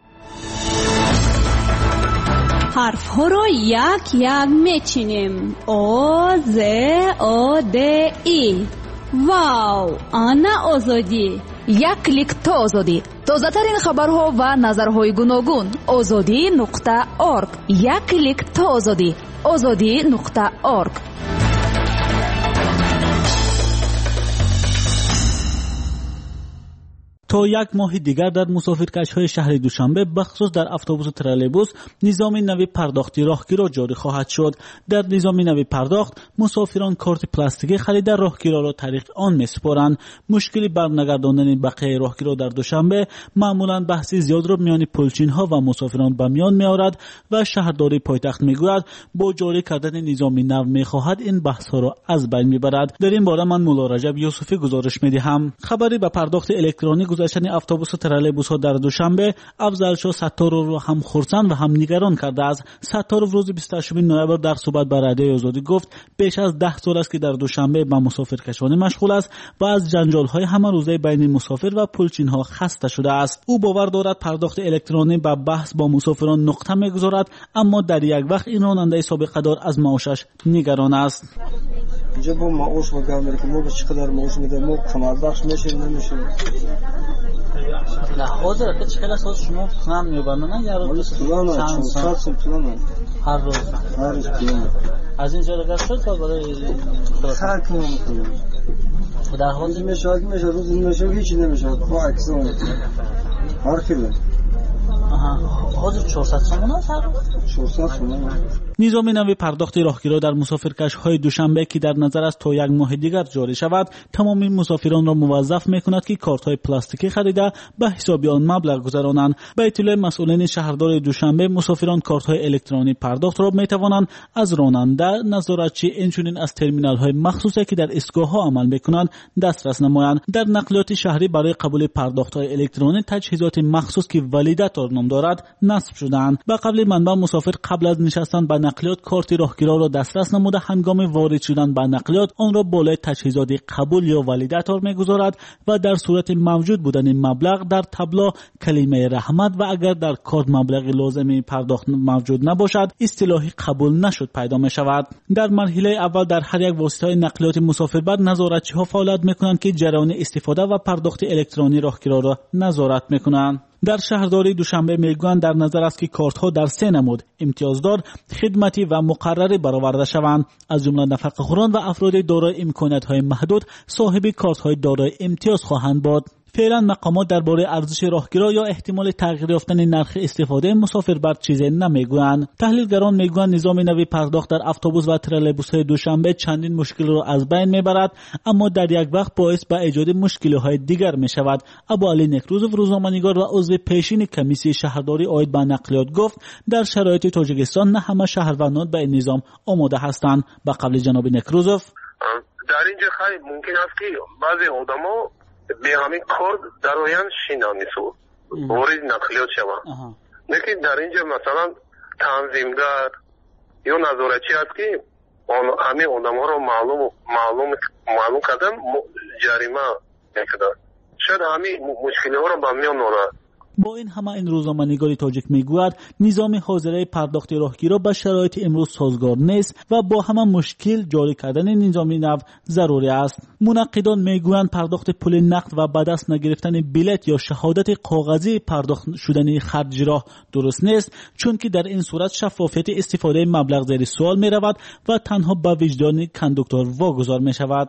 حرف ها رو یک یک میچینیم. او ز او د ای. واو، آنا آزادی. یک کلیک تا آزادی. تازه ترین خبرها و نظرهای گوناگون. azadi.org. یک کلیک تا آزادی. azadi.org. تا یک ماه دیگر در مسافرکش‌های شهر دوشنبه بخصوص در اتوبوس و ترالبوس نظام نوی پرداختی راهگیرا جاری خواهد شد. در نظام نوی پرداخت مسافران کارت پلاستیکی خرید راهگیرا را طریق آن میسپارند. مشکلی برنگرداندن بقیه راهگیرا در دوشنبه معمولا بحثی زیاد را میان پلچین‌ها و مسافران به میان میآورد و شهرداری پایتخت میگوید با جاری کردن نظام نو میخواهد این بحث‌ها را از بین میبرد. در این باره من مولا رجب یوسفی گزارش میدهم. خبری به پرداخت الکترونیک گذشتن اتوبوس و ترالبوس ها در دوشنبه افضل شو ستارو را هم خرسند و هم نگران کرده است. ستارو روز 28 نوامبر در صحبت با رادیو آزادی گفت بیش از 10 سال است که در دوشنبه با مسافرکشانی مشغول است و از جنجال های همه روزه بین مسافر و پلچین ها خسته شده است. او باور دارد پرداخت الکترونیک به بحث با مسافران نقطه میگذارد، اما در یک وقت این راننده سابقه دار از معاشش نگران است. اینجا با معاش و گام که ما به چقدر معاش میده ما کمر بخش میشه نمیشه. نه حاضر چه کلاس هست شما پلان میبندن یا روز پلان هر روز از اینجا دیگر شد تا برای خرک نمیکنم در حال میشه روز نمیشه هیچی نمیشه با عکس اون هر خیلی حاضر 400 تومان هست هر روز 400 تومان. نظام نوی پرداخت راهگیرا در مسافرکش‌های دوشنبه که در نظر است تا یک ماه دیگر جاری شود تمام مسافران را موظف می‌کند که کارت‌های پلاستیکی خریده به حساب آن مبلغ گذرانند. به اطلاع مسئولین شهرداری دوشنبه مسافران کارت‌های الکترونی پرداخت را می‌توانند از راننده، نظارتچی اینچنین از ترمینال‌های مخصوصی که در ایستگاه‌ها عمل می‌کنند دسترس نمایند. در نقلیات شهری برای قبول پرداخت‌های الکترونی تجهیزات مخصوص که والیداتور نام دارد نصب شده‌اند. به قبل منبع مسافر قبل از نشستن به نقلیات کارت راهگیرا را دسترس نموده هنگام وارد شدن به نقلیات آن را بالای تجهیزات قبول یا والیداتور می‌گذارد و در صورت موجود بودن مبلغ در تابلو کلمه رحمت و اگر در کارت مبلغ لازم پرداخت موجود نباشد اصطلاحی قبول نشد پیدا می‌شود. در مرحله اول در هر یک واسطه نقلیات مسافربر نظارتچی‌ها فعالیت می‌کنند که جریان استفاده و پرداخت الکترونی راهگیرا را نظارت می‌کنند. در شهرداری دوشنبه میگویند در نظر است که کارت‌ها در 3 نمود امتیازدار، خدمتی و مقرری برآورده شوند. از جمله نفقه‌خوران و افراد دارای امکانات‌های محدود صاحب کارت‌های دارای امتیاز خواهند بود. فعلا مقامات درباره ارزش راهگیرا یا احتمال تغییر یافتن نرخ استفاده مسافر بر چیزی نمیگویند. تحلیلگران میگویند نظام نوی پرداخت در اتوبوس و ترالبوس‌های دوشنبه چندین مشکل را از بین میبرد اما در یک وقت باعث به ایجاد مشکل‌های دیگر میشود. ابوعلی نکروزوف روزنامه‌نگار و عضو پیشین کمیسیون شهرداری عاید به نقلیات گفت در شرایط تاجیکستان نه همه شهروندان به این نظام آماده هستند. به قول جناب نکروزوف در اینجا خیلی ممکن است که بعضی آدم‌ها به همین کار در آیند شینامیسو وارد نقلیات شوند. لیکن در اینجا مثلا تنظیمگر یا نظارتچی است که همین آدم‌ها را معلوم کردن جریمه می‌کنند. شاید همین مشکل‌ها را به میان آورد. با این همه این روزنامه‌نگار تاجیک میگوید نظام حاضره پرداخت راهگیرا به شرایط امروز سازگار نیست و با همه مشکل جاری کردن نظام نو ضروری است. منقدان میگویند پرداخت پول نقد و به دست نگرفتن بلیط یا شهادت کاغذی پرداخت شدن خرج راه درست نیست چون که در این صورت شفافیت استفاده مبلغ زیر سوال می رود و تنها به وجدان کاندکتور واگذار می شود.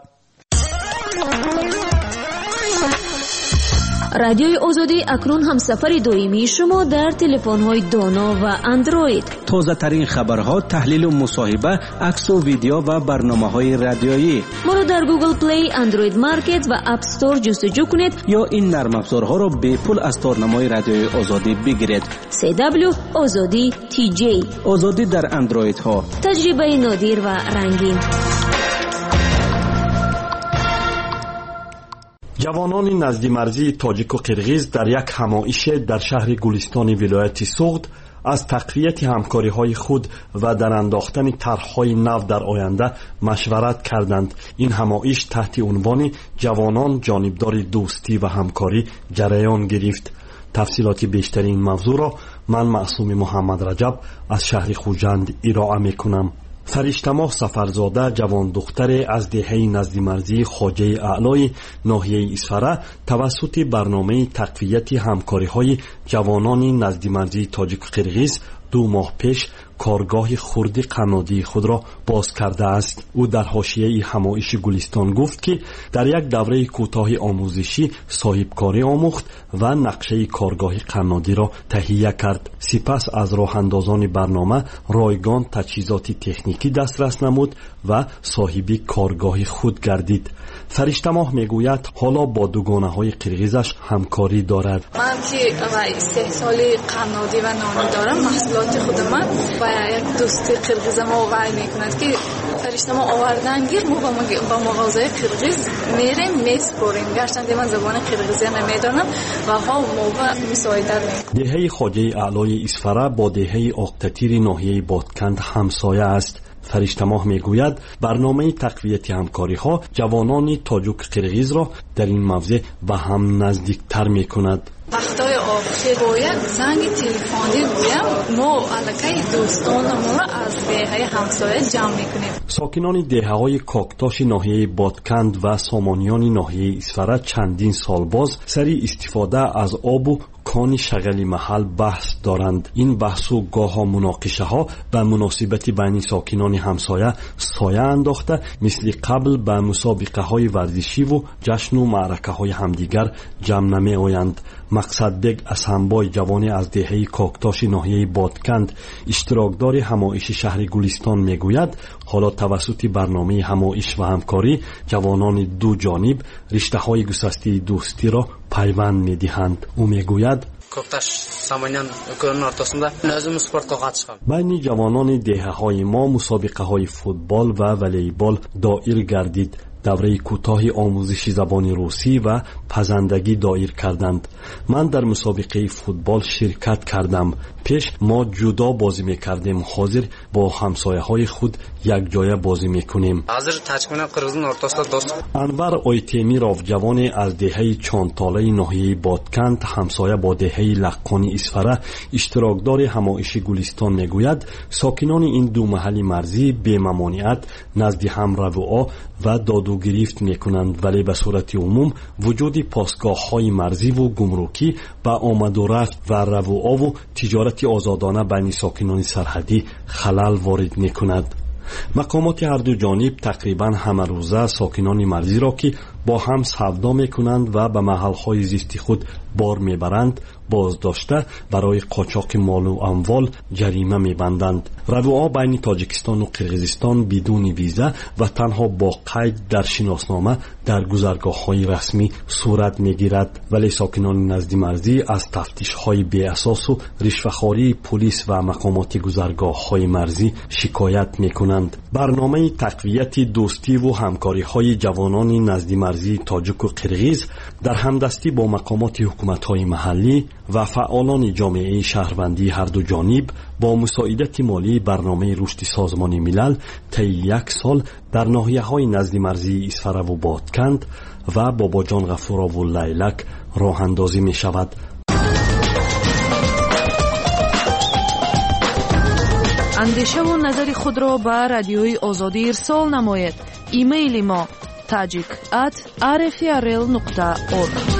رادیوی آزادی اکنون هم سفر دائمی شما در تلفن‌های دانا و اندروید. تازه ترین خبرها، تحلیل و مصاحبه، عکس و ویدیو و برنامه‌های رادیویی. ما را در گوگل پلی، اندروید مارکت و اپ استور جستجو کنید یا این نرم افزارها را به پول از تارنمای رادیوی آزادی بگیرید. CW آزادی TJ آزادی در اندروید ها. تجربه نادر و رنگین. جوانان نزدیمرزی تاجیک و قرغیز در یک همایش در شهر گلستان ولایت سوغد از تقویت همکاری‌های خود و در انداختن طرح‌های نو در آینده مشورت کردند. این همایش تحت عنوان جوانان جانبدار دوستی و همکاری جریان گرفت. تفصیلات بیشتر این موضوع را من معصوم محمد رجب از شهر خوجند ارائه می‌کنم. فرشته‌ماه سفرزاده جوان دختر از دهه نزدیمرزی خواجه اعلای ناحیه اصفهان توسط برنامه تقویت همکاری‌های جوانان نزدیمرزی تاجیک و قرغیز 2 ماه پیش کارگاه خرد قنادی خود را باز کرده است. او در حاشیه همایش گلستان گفت که در یک دوره کوتاه آموزشی صاحبکاری آموخت و نقشه کارگاه قنادی را تهیه کرد. سپس از راه اندازان برنامه رایگان تجهیزات تکنیکی دسترس نمود و صاحب کارگاه خود گردید. فرشته‌ماه میگوید حالا با دوگانه‌های قرغیزش همکاری دارد. من که استحصال قنادی و نانی دارم، محصولات خود من و یک دوست قرغیز ما وعی میکند که فرشته‌ماه آوردن گیر ما با مغازه قرغیز میریم میسپریم، گرچند من زبان قرغیزی نمیدانم و ها موقع مساعده میکنم. دهه خواجه اعلای اصفهان با دهه آقتطیر ناحیه بادکند همسایه است. فرشته‌ماه میگوید برنامه تقویت همکاری‌ها جوانان تاجیک قرغیز را در این موضوع به هم نزدیکتر میکند. وقتای آخر باید زنگ تلفنی گویم ما علاقه دوستانمون را از دهه همسایه جمع میکنیم. ساکنان دهه‌های کاکتاش ناحیه بادکند و سامانیان ناحیه اسفره چندین سال باز سری استفاده از آب و کان شغلی محل بحث دارند. این بحث و گاها مناقشه ها به مناسبت بین ساکنان همسایه سایه انداخته مثل قبل به مسابقه های ورزشی و جشن و معرکه های همدیگر جمع نمی آیند. مقصد بگ از همبای جوانی از دهه کاکتاش ناحیه بادکند اشتراکدار همایش شهر گلستان میگوید حالا توسط برنامه همایش و همکاری جوانان دو جانب رشته های گسسته دوستی را پیوند میدهند. او میگوید کوکتاش سامانیان گرون ارتاسنده نظم سپورت قاتشم بین جوانان دهه های ما مسابقه های فوتبال و والیبال دایر گردید. دوره کوتاه آموزش زبان روسی و پزندگی دایر کردند. من در مسابقه فوتبال شرکت کردم. پیش ما جدا بازی میکردیم، حاضر با همسایه های خود یک جای بازی میکنیم. حاضر تاجیکستان قرغیزستان ارتاسida دوست. انور آیتمیرov جوان از دهه چانتاله ناحیه بادکند همسایه با دهه لقانی اسفره اشتراکدار همایش گلستان میگوید ساکنان این دو محل مرزی بی ممانعت نزد هم رفوعا و دادو گرفت میکنند، ولی به صورت عموم وجود پاسگاه های مرزی و گمرکی به آمد و رفت و رفوعا و تجارت آزادانه بین ساکنان سرحدی خلل وارد میکند. مقامات هر دو جانب تقریبا همه روزه ساکنان مرزی را که با هم سودا میکنند و به محلهای زیستی خود بار میبرند بازداشته برای قاچاق مال و اموال جریمه میبندند. رفوعا بین تاجیکستان و قرغیزستان بدون ویزا و تنها با قید در شناسنامه در گذرگاه‌های رسمی صورت میگیرد، ولی ساکنان نزد مرزی از تفتیش‌های بی اساس و رشوه‌خواری پلیس و مقامات گذرگاه‌های مرزی شکایت میکنند. برنامه تقویت دوستی و همکاری‌های جوانان نزد مرزی تاجیک و قرغیز در همدستی با مقامات حکومت‌های محلی و فعالان جامعه شهروندی هر دو جانب با مساعدت مالی برنامه رشد سازمان ملل طی یک سال در ناحیه‌های نزد مرزی اسفره و بادکند و باباجان غفورا و لیلک راه اندازی می شود. اندیشه و نظر خود را به رادیوی آزادی ارسال نماید. ایمیل ما tajik@rfrl.org.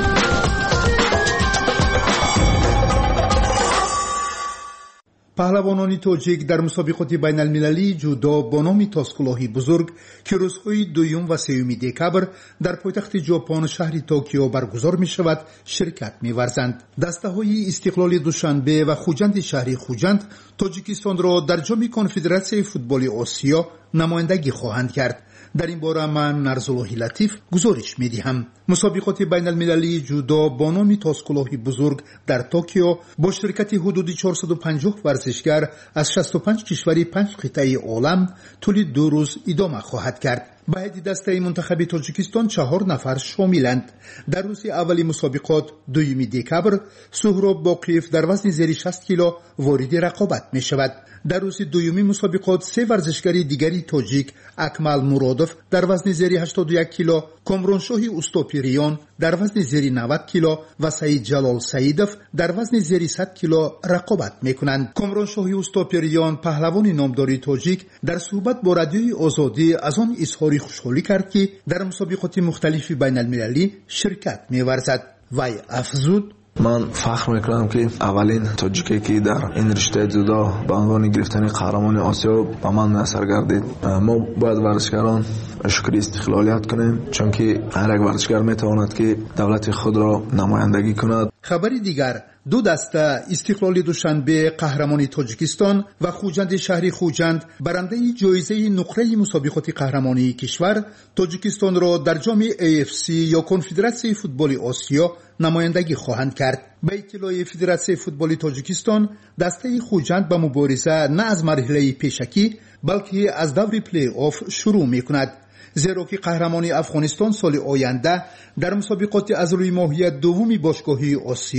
پهلوانان تاجیک در مسابقات بین المللی جودو با نام تاسکلاهی بزرگ که روزهای 2 و 3 دکبر در پایتخت ژاپن شهر توکیو برگزار می شود شرکت می ورزند. دسته های استقلال دوشنبه و خوجند شهر خوجند تاجیکستان را در جام کنفدراسیون فوتبال آسیا نمایندگی خواهند کرد. در این باره من نرزالله لطیف گزارش می‌دهم. مسابقات بین المللی جودو با نام تاسکلاهی بزرگ در توکیو با شرکت حدود 450 ورزشگر از 65 کشور 5 قطعه عالم طول 2 روز ادامه خواهد کرد. به هیئت دسته منتخب تاجیکستان 4 نفر شاملند. در روز اولی مسابقات 2 دکبر سهراب باقیف در وزن زیر 60 کیلو وارد رقابت می شود. در روز دومی مسابقات 3 ورزشگر دیگری تاجیک اکمل مرادف در وزن زیر 81 کیلو، کامرانشاهی اوستاپیریان در وزن زیر 90 کیلو و سعید جلال سعیدف در وزن زیر 100 کیلو رقابت میکنند. کامرانشاهی اوستاپیریان پهلوان نامدار تاجیک در صحبت با رادیوی آزادی از آن اظهار خوشحالی کرد که در مسابقات مختلف بین المللی شرکت می‌ورزد. وی افزود: من فخر میکنم که اولین تاجیکی که در این رشته جودو به عنوان گرفتن قهرمان آسیا به من میسر گردید. ما باید ورزشکاران شکر استقلالیت کنیم، چون که هر یک ورزشکار میتواند که دولت خود را نمایندگی کند. خبری دیگر: 2 دسته استقلال دوشنبه قهرمان تاجیکستان و خوجند شهر خوجند برنده جایزه نقره مسابقات قهرمانی کشور تاجیکستان را در جام AFC یا کنفدراسیون فوتبال آسیا نمایندگی خواهند کرد. به اطلاع فدراسیون فوتبال تاجیکستان دسته خوجند به مبارزه نه از مرحله پیشکی بلکه از دور پلی آف شروع میکند، زیرا که قهرمانی افغانستان سال آینده در مسابقات از روی ماهیت دومی باشگاهی آسیا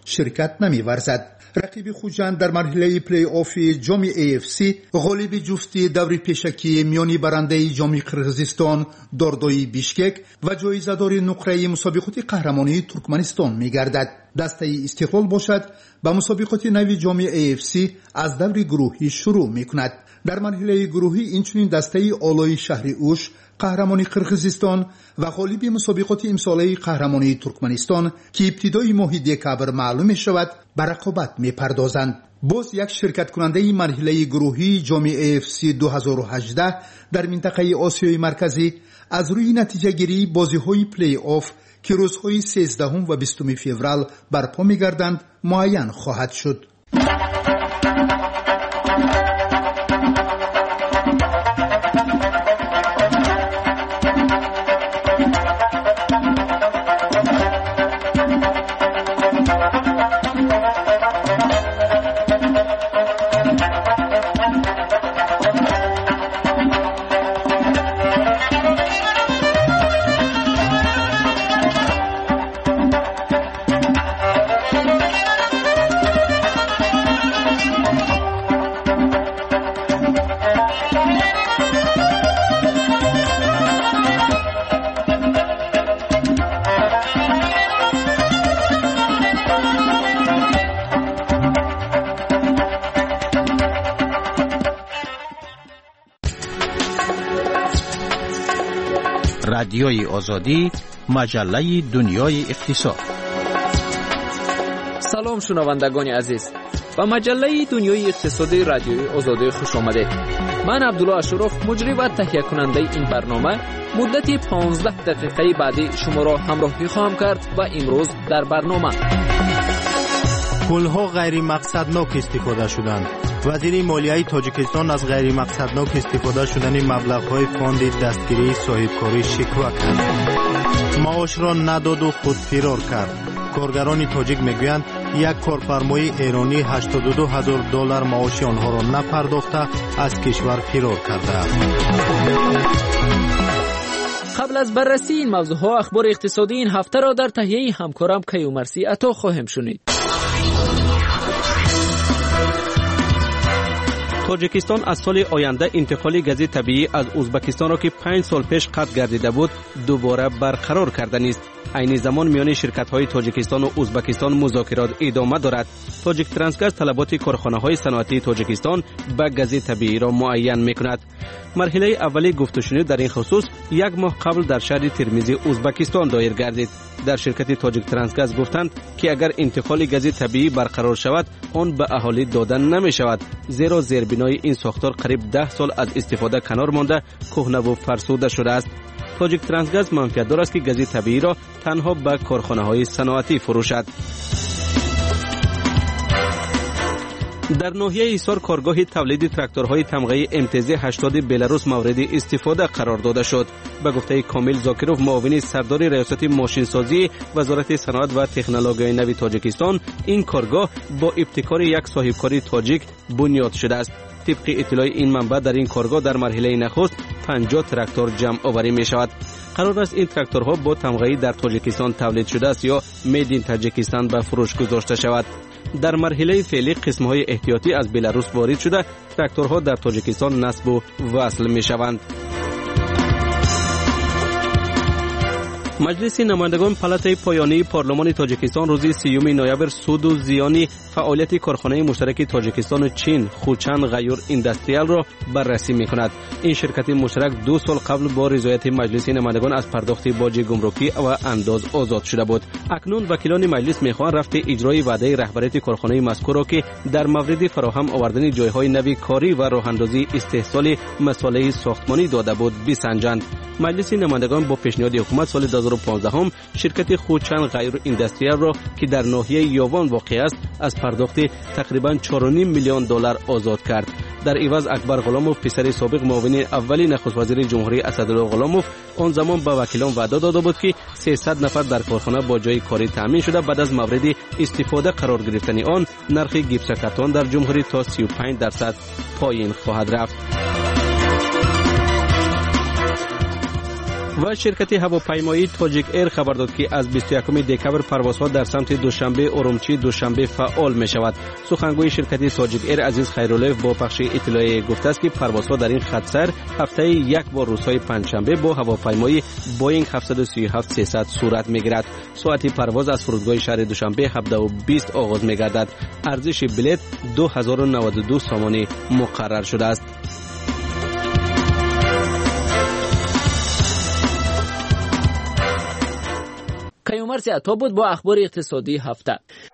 شرکت نمی‌ورزد. رقیب خوجند در مرحله پلی آف جام AFC غالب جفتی دور پیشکی میانی برنده جام قرقیزستان داردوی بیشکک و جایزه‌دار نقره مسابقات قهرمانی ترکمنستان می‌گردد. دسته استقلال باشد به مسابقات نوی جام AFC از دور گروهی شروع می‌کند. در مرحله گروهی اینچنین دسته آلای شهر اوش قهرمانی قرقیزستان و غالب مسابقات امساله قهرمانی ترکمنستان که ابتدای ماه دکبر معلوم می شود به رقابت می پردازند. باز یک شرکت کننده مرحله گروهی جام AFC 2018 در منطقه آسیای مرکزی از روی نتیجه گیری بازی های پلی آف که روزهای 13 و 20 فوریه برپا می گردند معین خواهد شد. رادیوی آزادی، مجله دنیای اقتصاد. سلام شنوندگان عزیز، به مجله دنیای اقتصادی رادیوی آزادی خوش آمدید. من عبدالله اشرف مجری و تهیه کننده این برنامه مدت 15 دقیقه بعدی شما را همراهی خواهم کرد و امروز در برنامه پولها غیر مقصدناک استفاده شدند. وزیر مالیه تاجیکستان از غیر مقصدناک استفاده شدن مبلغ‌های فاند دستگیری صاحبکاری شکوه کرد. معاش را نداد و خود فرار کرد. کارگران تاجیک میگویند یک کارفرمای ایرانی $82,000 معاش آنها را نپرداخته از کشور فرار کرده است. قبل از بررسی این موضوعها اخبار اقتصادی این هفته را در تهیه همکارم کیومرثی عطا خواهیم شنید. تاجیکستان از سال آینده انتقال گاز طبیعی از ازبکستان را که 5 سال پیش قطع گردیده بود دوباره برقرار کردن است. عین زمان میان شرکت‌های تاجیکستان و ازبکستان مذاکرات ادامه دارد. تاجیک ترانسگاز طلبات کارخانه‌های صنعتی تاجیکستان به گاز طبیعی را معین می‌کند. مرحله اولی گفت‌وشنود در این خصوص یک ماه قبل در شهر ترمیز ازبکستان دایر گردید. در شرکت تاجیک ترانسگاز گفتند که اگر انتقال گاز طبیعی برقرار شود آن به اهالی دادن نمی شود، زیرا زیربنای این ساختار قریب 10 سال از استفاده کنار مانده کهنه و فرسوده شده است. تاجیک ترانسگاز منفعت دارد که گاز طبیعی را تنها به کارخانه‌های صنعتی فروشد. در ناحیه ایسار کارگاه تولید تراکتورهای تمغه امتیازی 80 بلاروس مورد استفاده قرار داده شد. به گفته کامیل زاکروف معاون سردار ریاست ماشینسازی وزارت صنعت و تکنولوژی نوی تاجیکستان، این کارگاه با ابتکار یک صاحبکاری تاجیک بنیاد شده است. طبق اطلاع این منبع در این کارگاه در مرحله نخست 50 تراکتور جمع آوری می شود. قرار است این تراکتورها با تمغه در تاجیکستان تولید شده است یا مید این تاجیکستان به فروش گذاشته شود. در مرحله فعلی قسم‌های احتیاطی از بلاروس وارد شده تراکتورها در تاجیکستان نصب و وصل می‌شوند. مجلس نمایندگان پالاتای پایانی پارلمان تاجیکستان روز 30 نوامبر سود و زیان فعالیت کارخانه مشترک تاجیکستان و چین خوچند غیور اندستریال را بررسی می‌کند. این شرکت مشترک 2 سال قبل با رضایت مجلس نمایندگان از پرداخت باج گمرکی و انداز آزاد شده بود. اکنون وکیلان مجلس می‌خواهند رفت اجرای وعده رهبریت کارخانه مذکور را که در مورد فراهم آوردن جایهای نوی کاری و راه‌اندازی استحصال مصالح ساختمانی داده بود بسنجند. مجلس نمایندگان با پیشنهاد حکومت سال 2015 شرکت خوچند غیر اندستریال را که در ناحیه یاوان واقع است از پرداخت تقریباً 4.5 میلیون دلار آزاد کرد. در عوض اکبر غلاموف پسر سابق معاون اولی نخست وزیر جمهوری اسدالله غلاموف آن زمان به وکیلان وعده داده بود که 300 نفر در کارخانه با جای کاری تامین شده بعد از مورد استفاده قرار گرفتن آن نرخ گیپس کارتون در جمهوری تا 35% پایین خواهد رفت. و شرکت هواپیمایی تاجیک ایر خبر داد که از 21 دکمبر پروازها در سمت دوشنبه ارومچی دوشنبه فعال می شود. سخنگوی شرکت تاجیک ایر عزیز خیرالله با پخش اطلاعیه گفته است که پروازها در این خط سر هفته یک بار روزهای پنجشنبه با هواپیمای بوینگ 737-300 صورت می گیرد. ساعت پرواز از فرودگاه شهر دوشنبه 17:20 آغاز می گردد. ارزش بلیط 2092 سامانی مقرر شده است. کیومرث عطا بود با اخبار اقتصادی هفته.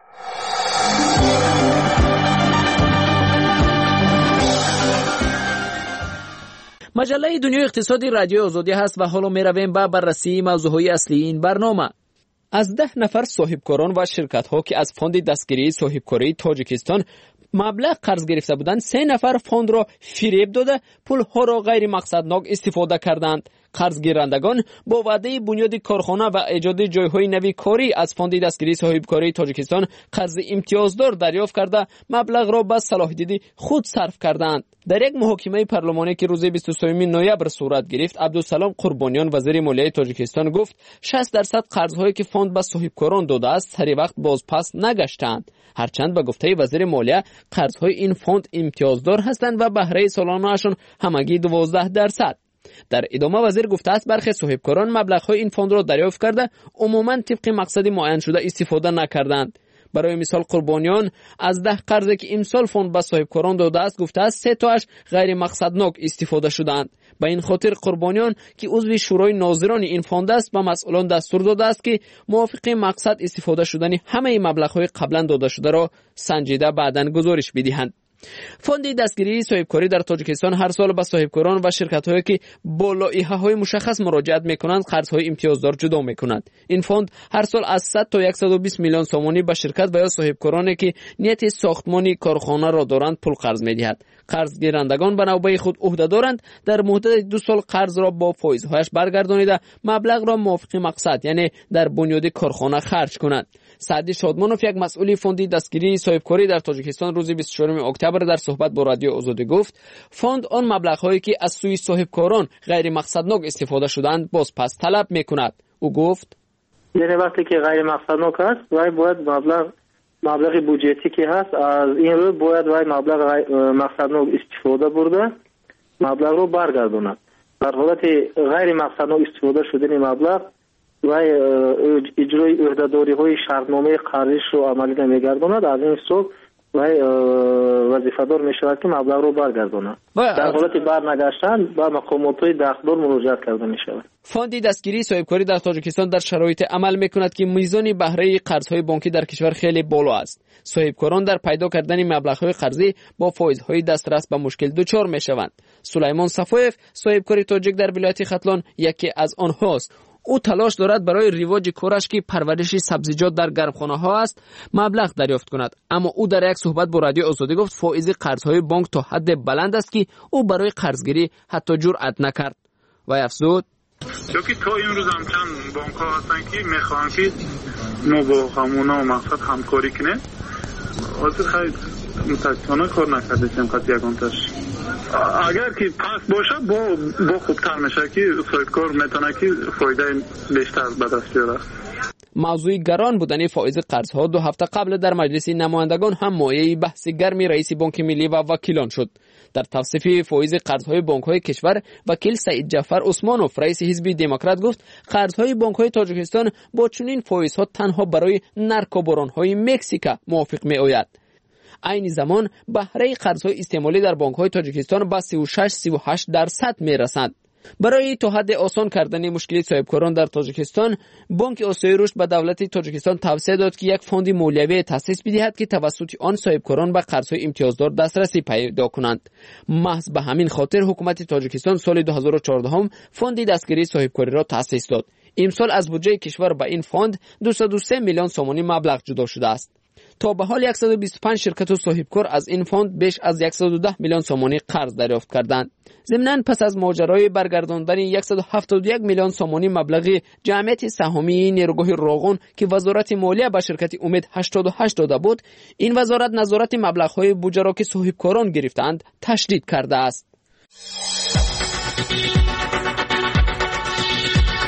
مجله دنیای اقتصادی رادیوی آزادی هست و حالا می رویم به بررسی موضوعهای اصلی این برنامه. از 10 نفر صاحبکاران و شرکت ها که از فاند دستگیری صاحبکاری تاجیکستان مبلغ قرض گرفته بودند، 3 نفر فاند را فریب داده پول ها را غیر مقصدناک استفاده کردند. قرض گیرندگان با وعده بنیاد کارخانه و ایجاد جایهای نوی کاری از فاند دستگیری صاحبکاری تاجیکستان قرض امتیازدار دریافت کرده مبلغ را به صلاحیت خود صرف کردند. در یک محاکمه پارلمانی که روز 23 نوامبر صورت گرفت، عبدالسلام قربانیان وزیر مالیه تاجیکستان گفت 60% قرض‌هایی که فاند به صاحبکاران داده است سری وقت بازپس نگشتند. هرچند به گفته وزیر مالیه قرض‌های این فاند امتیازدار هستند و بهره سالانه‌شان همگی 12%. در ادامه وزیر گفته است برخی صاحبکاران مبلغ‌های این فاند را دریافت کرده عموماً طبق مقصد معین شده استفاده نکردند. برای مثال قربانیان از 10 قرضی که امسال فاند به صاحبکاران داده است گفته است 3 تاش غیر مقصدناک استفاده شدند. به این خاطر قربانیان که عضو شورای ناظران این فاند است به مسئولان دستور داده است که موافق مقصد استفاده شدن همه مبلغ‌های قبلا داده شده را سنجیده بعداً گزارش بدهند. فاند دستگیری صاحبکاری در تاجیکستان هر سال به صاحبکاران و شرکت‌هایی که با لایحه‌های مشخص مراجعت می‌کنند قرض‌های امتیازدار جدا می‌کند. این فاند هر سال از 100 تا 120 میلیون سامانی به شرکت و یا صاحبکارانی که نیت ساختمانی کارخانه را دارند پول قرض می‌دهد. قرض گیرندگان به نوبه خود عهده دارند در مدت 2 سال قرض را با فایزهایش برگردانیده مبلغ را موافق مقصد یعنی در بنیاد کارخانه خرج کنند. سعدی شادمانوف یک مسئول فاند دستگیری صاحبکاری در تاجیکستان روز 24 اکتبر در صحبت با رادیو آزادی گفت فاند آن مبلغ‌هایی که از سوی صاحبکاران غیر مقصدناک استفاده شدند بازپس طلب می‌کند. او گفت یعنی وقتی که غیر مقصدناک است وای باید مبلغ بودجتی که هست از این رو باید وای مبلغ مقصدناک استفاده برده مبلغ رو برگرداند. در حالت غیر مقصدناک استفاده شدن مبلغ و اجرای عهده‌داری‌های شرطنامه قرضش رو عملی نمی‌گرداند. از این سو و وظیفه‌دار می‌شود که مبلغ رو برگرداند. در حالت برنگشتن به مقامات دستور مراجعه کرده می‌شود. فاند دستگیری صاحبکاری در تاجیکستان در شرایط عمل می‌کند که میزان بهره قرض‌های بانکی در کشور خیلی بالا است. صاحبکاران در پیدا کردن مبلغ‌های قرضی با فایزهای دسترس به مشکل دچار می‌شوند. سلیمان صفایف صاحبکار تاجیک در ولایت ختلان یکی از آنهاست. او تلاش دارد برای رواج کارش که پرورش سبزیجات در گرمخانه ها است مبلغ دریافت کند، اما او در یک صحبت با رادیو آزادی گفت فائز قرضهای بانک تا حد بلند است که او برای قرضگیری حتی جرأت نکرد و افزود چون تا امروز هم چند بانک ها هستن که میخوان که ما با همونا و مقصد همکاری کنه حاضر خیلی متاسفانه کار نکرده چند یکانتش اگر که پس باشه با خوبتر میشه که صاحبکار میتونه که فایده بیشتر به دست بیاره. موضوع گران بودن فائز قرضها 2 هفته قبل در مجلس نمایندگان هم مایه بحث گرمی رئیس بانک ملی و وکیلان شد. در توصیف فائز قرضهای بانک‌های کشور وکیل سعید جعفر عثمانوف رئیس حزب دموکرات گفت قرضهای بانک‌های تاجیکستان با چنین فائزها تنها برای نرکوباران‌های مکزیکا موافق می‌آید. عین زمان بهره قرض‌های استعمالی در بانک‌های تاجیکستان به 36-38% می‌رسد. برای تا حد آسان کردن مشکل صاحبکاران در تاجیکستان، بانک آسیای رشد به دولت تاجیکستان توصیه داد که یک فاند مالیوی تأسیس بدهد که توسط آن صاحبکاران به قرض‌های امتیازدار دسترسی پیدا کنند. محض به همین خاطر حکومت تاجیکستان سال 2014 فاند دستگیری صاحبکاری را تأسیس داد. امسال از بودجه کشور به این فاند 203 میلیون سامانی مبلغ جدا شده است. تا به حال 125 شرکت و صاحبکار از این فاند بیش از 110 میلیون سامانی قرض دریافت کردند. ضمناً پس از ماجرای برگرداندن 171 میلیون سامانی مبلغ جمعیت سهامی نیروگاه راغون که وزارت مالیه به شرکت امید 88 داده بود، این وزارت نظارت مبلغ‌های بودجه را که صاحبکاران گرفتند تشدید کرده است.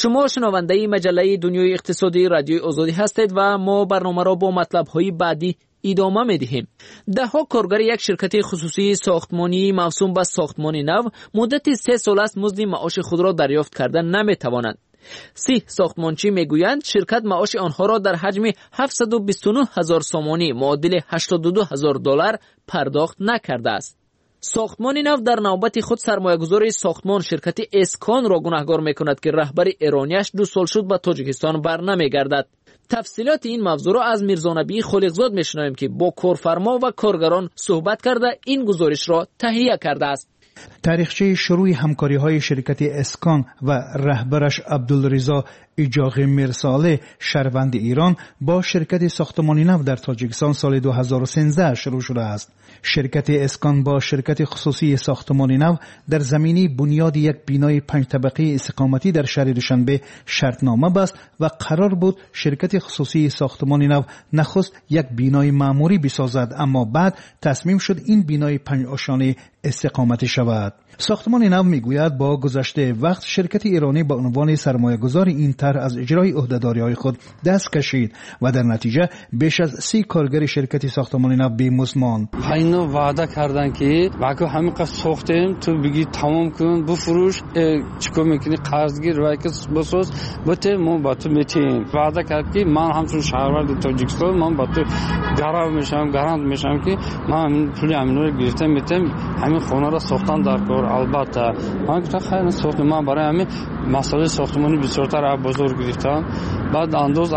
شما شنونده مجله دنیای اقتصادی رادیوی آزادی هستید و ما برنامه را با مطلب‌های بعدی ادامه می‌دهیم. ده‌ها کارگر یک شرکت خصوصی ساختمانی موسوم به ساختمان نو مدت 3 سال است مزد معاش خود را دریافت کرده نمی‌توانند. 30 ساختمانچی میگویند شرکت معاش آنها را در حجم 729,000 سومانی معادل $82,000 پرداخت نکرده است. ساختمان نو در نوبت خود سرمایه‌گذار ساختمان شرکت اسکان را گناهکار می‌کند که رهبر ایرانیش 2 سال شد به تاجیکستان برنمیگردد. تفصیلات این موضوع را از میرزانبی خالقزاد میشنویم که با کارفرما و کارگران صحبت کرده این گزارش را تهیه کرده است. تاریخچه شروع همکاری‌های شرکت اسکان و رهبرش عبدالرضا ایجاغی میرساله شهروند ایران با شرکت ساختمانی نو در تاجیکستان سال 2013 شروع شده است. شرکت اسکان با شرکت خصوصی ساختمانی نو در زمینه بنیاد یک بینای 5 طبقه استقامتی در شهر دوشنبه شرطنامه بست و قرار بود شرکت خصوصی ساختمانی نو نخست یک بینای معمولی بسازد، اما بعد تصمیم شد این بینای 5 آشانه استقامتی شود. ساختمان نو میگوید با گذشته وقت شرکت ایرانی با عنوان سرمایه‌گذار این طرح از اجرای عهده‌داری‌های خود دست کشید و در نتیجه بیش از 30 کارگر شرکت ساختمان نو بی‌مزد ماند. اینا وعده کردن که واقعا همین قصد ساختیم تو بگی تمام کن بفروش چیکار میکنی قرضگیر و بساز بته ما با تو میتیم. وعده کرد که من همچون شهروند تاجیکستان من با تو گارانت میشم که من پول امنو رو گرفتم میتم همین خونه را ساختن در کار. البته من گفتم خیلی ساختم من برای همین مسئله ساختمانی بسیارتر بزرگ گرفتم. بعد انداز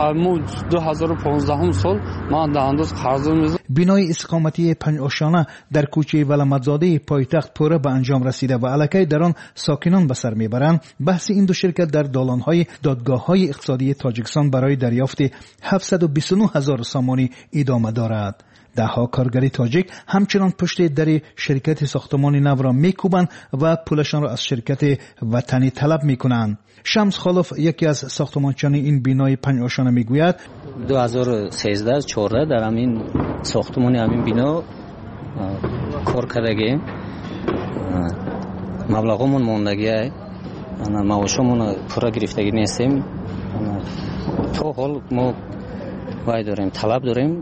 2015 سال من در انداز قرض میزدم. بینای استقامتی 5 آشانه در کوچه ولمتزاده پایتخت پوره به انجام رسیده و الکی در آن ساکنان به سر میبرند. بحث این دو شرکت در دالان‌های دادگاه‌های اقتصادی تاجیکستان برای دریافت 729,000 سومانی ادامه دارد. ده‌ها کارگر تاجیک همچنان پشت در شرکت ساختمان نو را میکوبند و پولشان را از شرکت وطنی طلب میکنند. شمس خالف یکی از ساختمانچیان این بینای 5 آشانه میگوید 2013-14 در همین ساختمان همین بنا کار کردیم. مبلغمون موندگی معاشمون پورا گرفتگی نیستیم. تا حال ما وای داریم طلب داریم.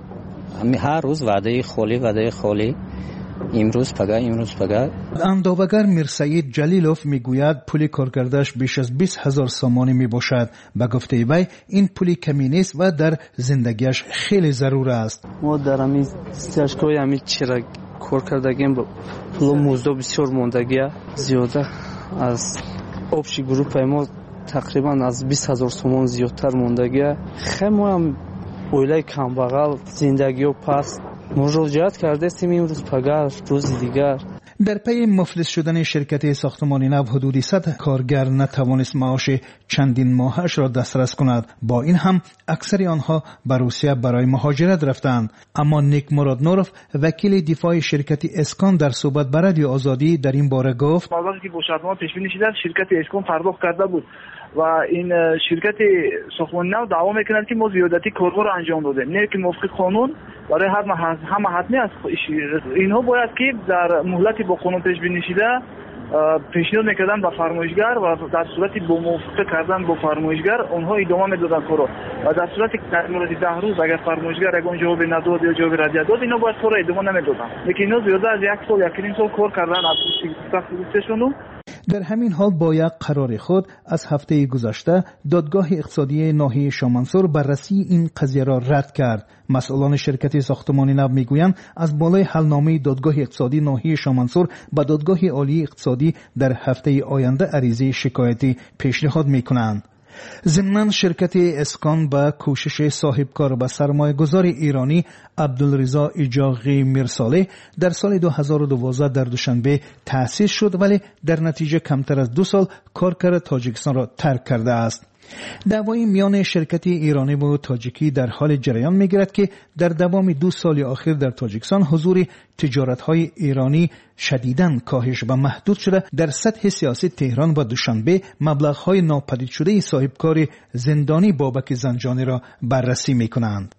هر روز وعده خالی امروز پگاه. اندوهگر میرسعید جلیلوف میگوید پول کارگردش بیش از 20,000 سومانی میباشد. به گفته وی این پولی کمی نیست و در زندگیش خیلی ضرور است. ما در همین استشکای همین چرا کار کردگیم پول مزد بسیار موندگی زیاده از آبشی گروپ ما تقریبا از 20,000 سومان زیادتر موندگی. خیلی ما هم اویلای کمبغل زندگی و پس مراجعت کرده استیم امروز پگاه روز دیگر. در پی مفلس شدن شرکت ساختمان نو حدود 100 کارگر نتوانست معاش چندین ماهش را دسترس کند. با این هم اکثر آنها به روسیه برای مهاجرت رفتند. اما نیک مراد نورف وکیل دفاع شرکت اسکان در صحبت با رادیو آزادی در این باره گفت مبلغی که با شرطنامه پیش بینی شده شرکت اسکان پرداخت کرده بود و این شرکت ساختمان نو دعوا میکند که ما زیادتی کارها را انجام دادیم، نه که موافق قانون برای همه حتمی است. اینها باید که در مهلتی با قانون پیش بینی شده پیشنهاد میکردن به فرمایشگر و در صورتی با موافقه کردن با فرمایشگر اونها ادامه میدادن کارو و در صورتی که در مورد 10 روز اگر فرمایشگر یگان جواب نداد یا جواب رد داد اینا باید کارو ادامه نمیدادن. لیکن اینا زیاده از 1 سال 1.5 سال کار کردن از سختیشون. در همین حال با یک قرار خود از هفته گذشته دادگاه اقتصادی ناحیه شامنسور بررسی این قضیه را رد کرد. مسئولان شرکت ساختمان نو میگویند از بالای حلنامه دادگاه اقتصادی ناحیه شامنسور به دادگاه عالی اقتصادی در هفته آینده عریضه شکایتی پیشنهاد میکنند. ضمناً شرکت اسکان با کوشش صاحبکار و سرمایه‌گذار ایرانی عبدالرضا ایجاغی میرساله در سال 2012 در دوشنبه تأسیس شد، ولی در نتیجه کمتر از 2 سال کارکر تاجیکستان را ترک کرده است. دعوای میان شرکت ایرانی و تاجیکی در حال جریان میگیرد که در دوام 2 سال اخیر در تاجیکستان حضور تجارت‌های ایرانی شدیداً کاهش و محدود شده. در سطح سیاسی تهران و دوشنبه مبلغ‌های ناپدید شده صاحبکار زندانی بابک زنجانی را بررسی می‌کنند.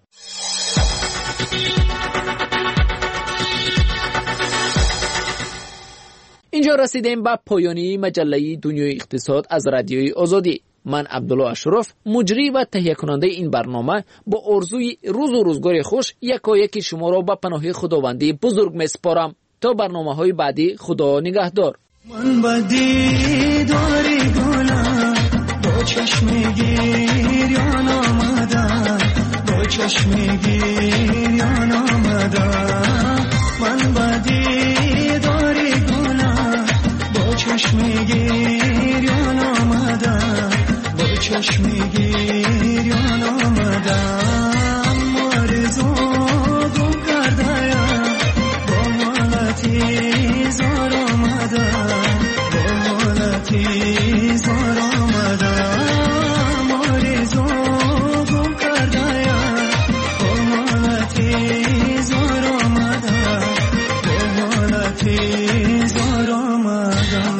اینجا رسیدیم به پایانی مجله دنیای اقتصاد از رادیوی آزادی. من عبدالله اشرف مجری و تهیه کننده این برنامه با آرزوی روز و روزگار خوش یکایک شما را به پناه خداوندی بزرگ میسپارم. تا برنامه‌های بعدی خدا نگهدار. من بدی داری گلم با چشم گریان آمدم، با چشم گریان آمدم. من بدی داری گلم با چشم گریان آمدم، با چشم گریان آمدم. آرزو گم کردم با حالتی زار آمدم، با حالتی زار آمدم. آرزو گم کردم با حالتی زار آمدم، با حالتی زار آمدم.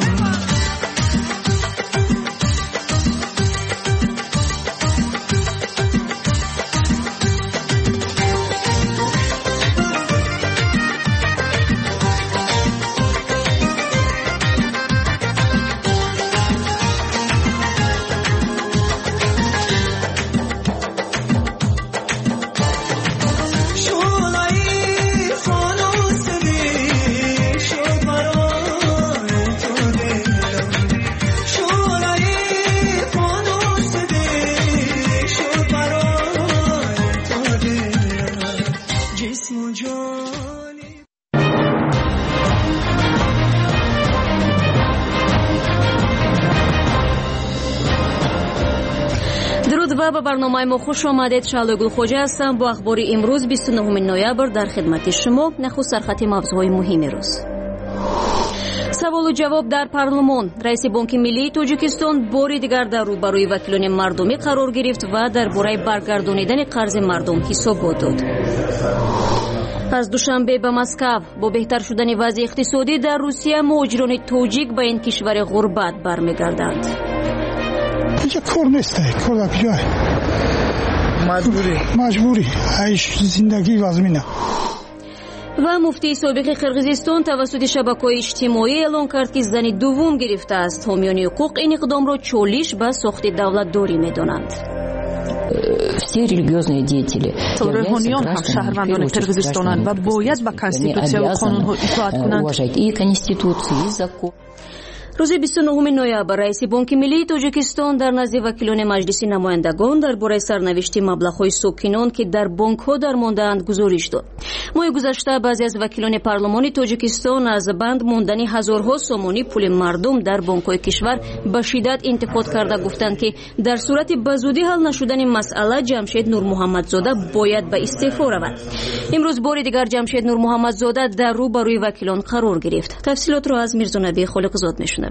و به برنامه ما خوش آمدید. شعله گلخوجه هستم با اخبار امروز 29 نوامبر در خدمت شما. نخست سرخط موضوعات مهم روز. سوال و جواب در پارلمان. رئیس بانک ملی تاجیکستان باری دیگر در روبروی وکیلان مردمی قرار گرفت و درباره برگردانیدن قرض مردم حسابات داد. از دوشنبه به مسکو با بهتر شدن وضع اقتصادی در روسیه مهاجران تاجیک به این کشور غربت برمیگردند. اینجا کار نیست، کار بیای مجبوری عیش زندگی وزمینه. و مفتی سابق قرقیزستان توسط شبکه‌های اجتماعی اعلان کرد که زن دوم گرفته است. حامیان حقوق این اقدام را چالش به ساخت دولتداری می‌دانند. روحانیان هم شهروندان قرقیزستانند و باید به کنستیتوسیه و قانون‌ها اطاعت کنند. روز 29 نوامبر رئیس بانک ملی تاجیکستان در نزد وکیلان مجلس نمایندگان درباره سرنوشت مبلغ‌های ساکنان که در بانک‌ها درمانده‌اند گزارش داد. ماه گذشته بعضی از وکیلان پارلمان تاجیکستان از بند ماندن هزارها سامانی پول مردم در بانک‌های کشور به شدت انتقاد کرده گفتند که در صورت بزودی حل نشدن مسئله جمشید نور محمدزاده باید به استعفا رود. امروز بار دیگر جمشید نور محمدزاده در روبروی وکیلان قرار گرفت. تفصیلات را از میرزانبی خالقزاد میشنویم.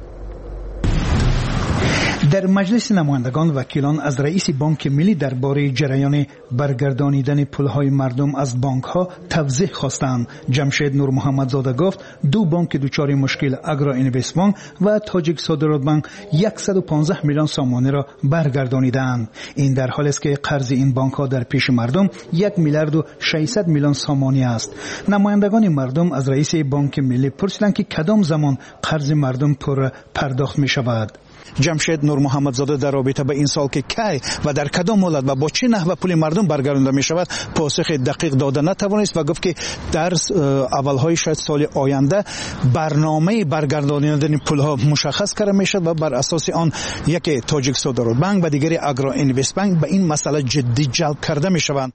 در مجلس نمایندگان وکیلان از رئیس بانک ملی درباره جریان برگردانیدن پولهای مردم از بانکها توضیح خواستند. جمشید نور محمدزاده گفت دو بانک دچار مشکل اگرا اینوست بانک و تاجیک صادرات بانک 115 میلیون سامانه را برگردانیدند. این در حالی است که قرض این بانکها در پیش مردم 1 میلیارد و 600 میلیون سامانه است. نمایندگان مردم از رئیس بانک ملی پرسیدند که کدام زمان قرض مردم پر پرداخت می شود. جمشید نور محمدزاده در رابطه به این سال که کی و در کدام مدت و با چه نحو پول مردم برگردانده می شود پاسخ دقیق داده نتوانست و گفت که در اولهای شاید سال آینده برنامه برگردانیدن پول ها مشخص کرده می شود و بر اساس آن یکی تاجیک صادرات بانک و دیگری اگرا اینوست بانک به این مسئله جدی جلب کرده می شوند.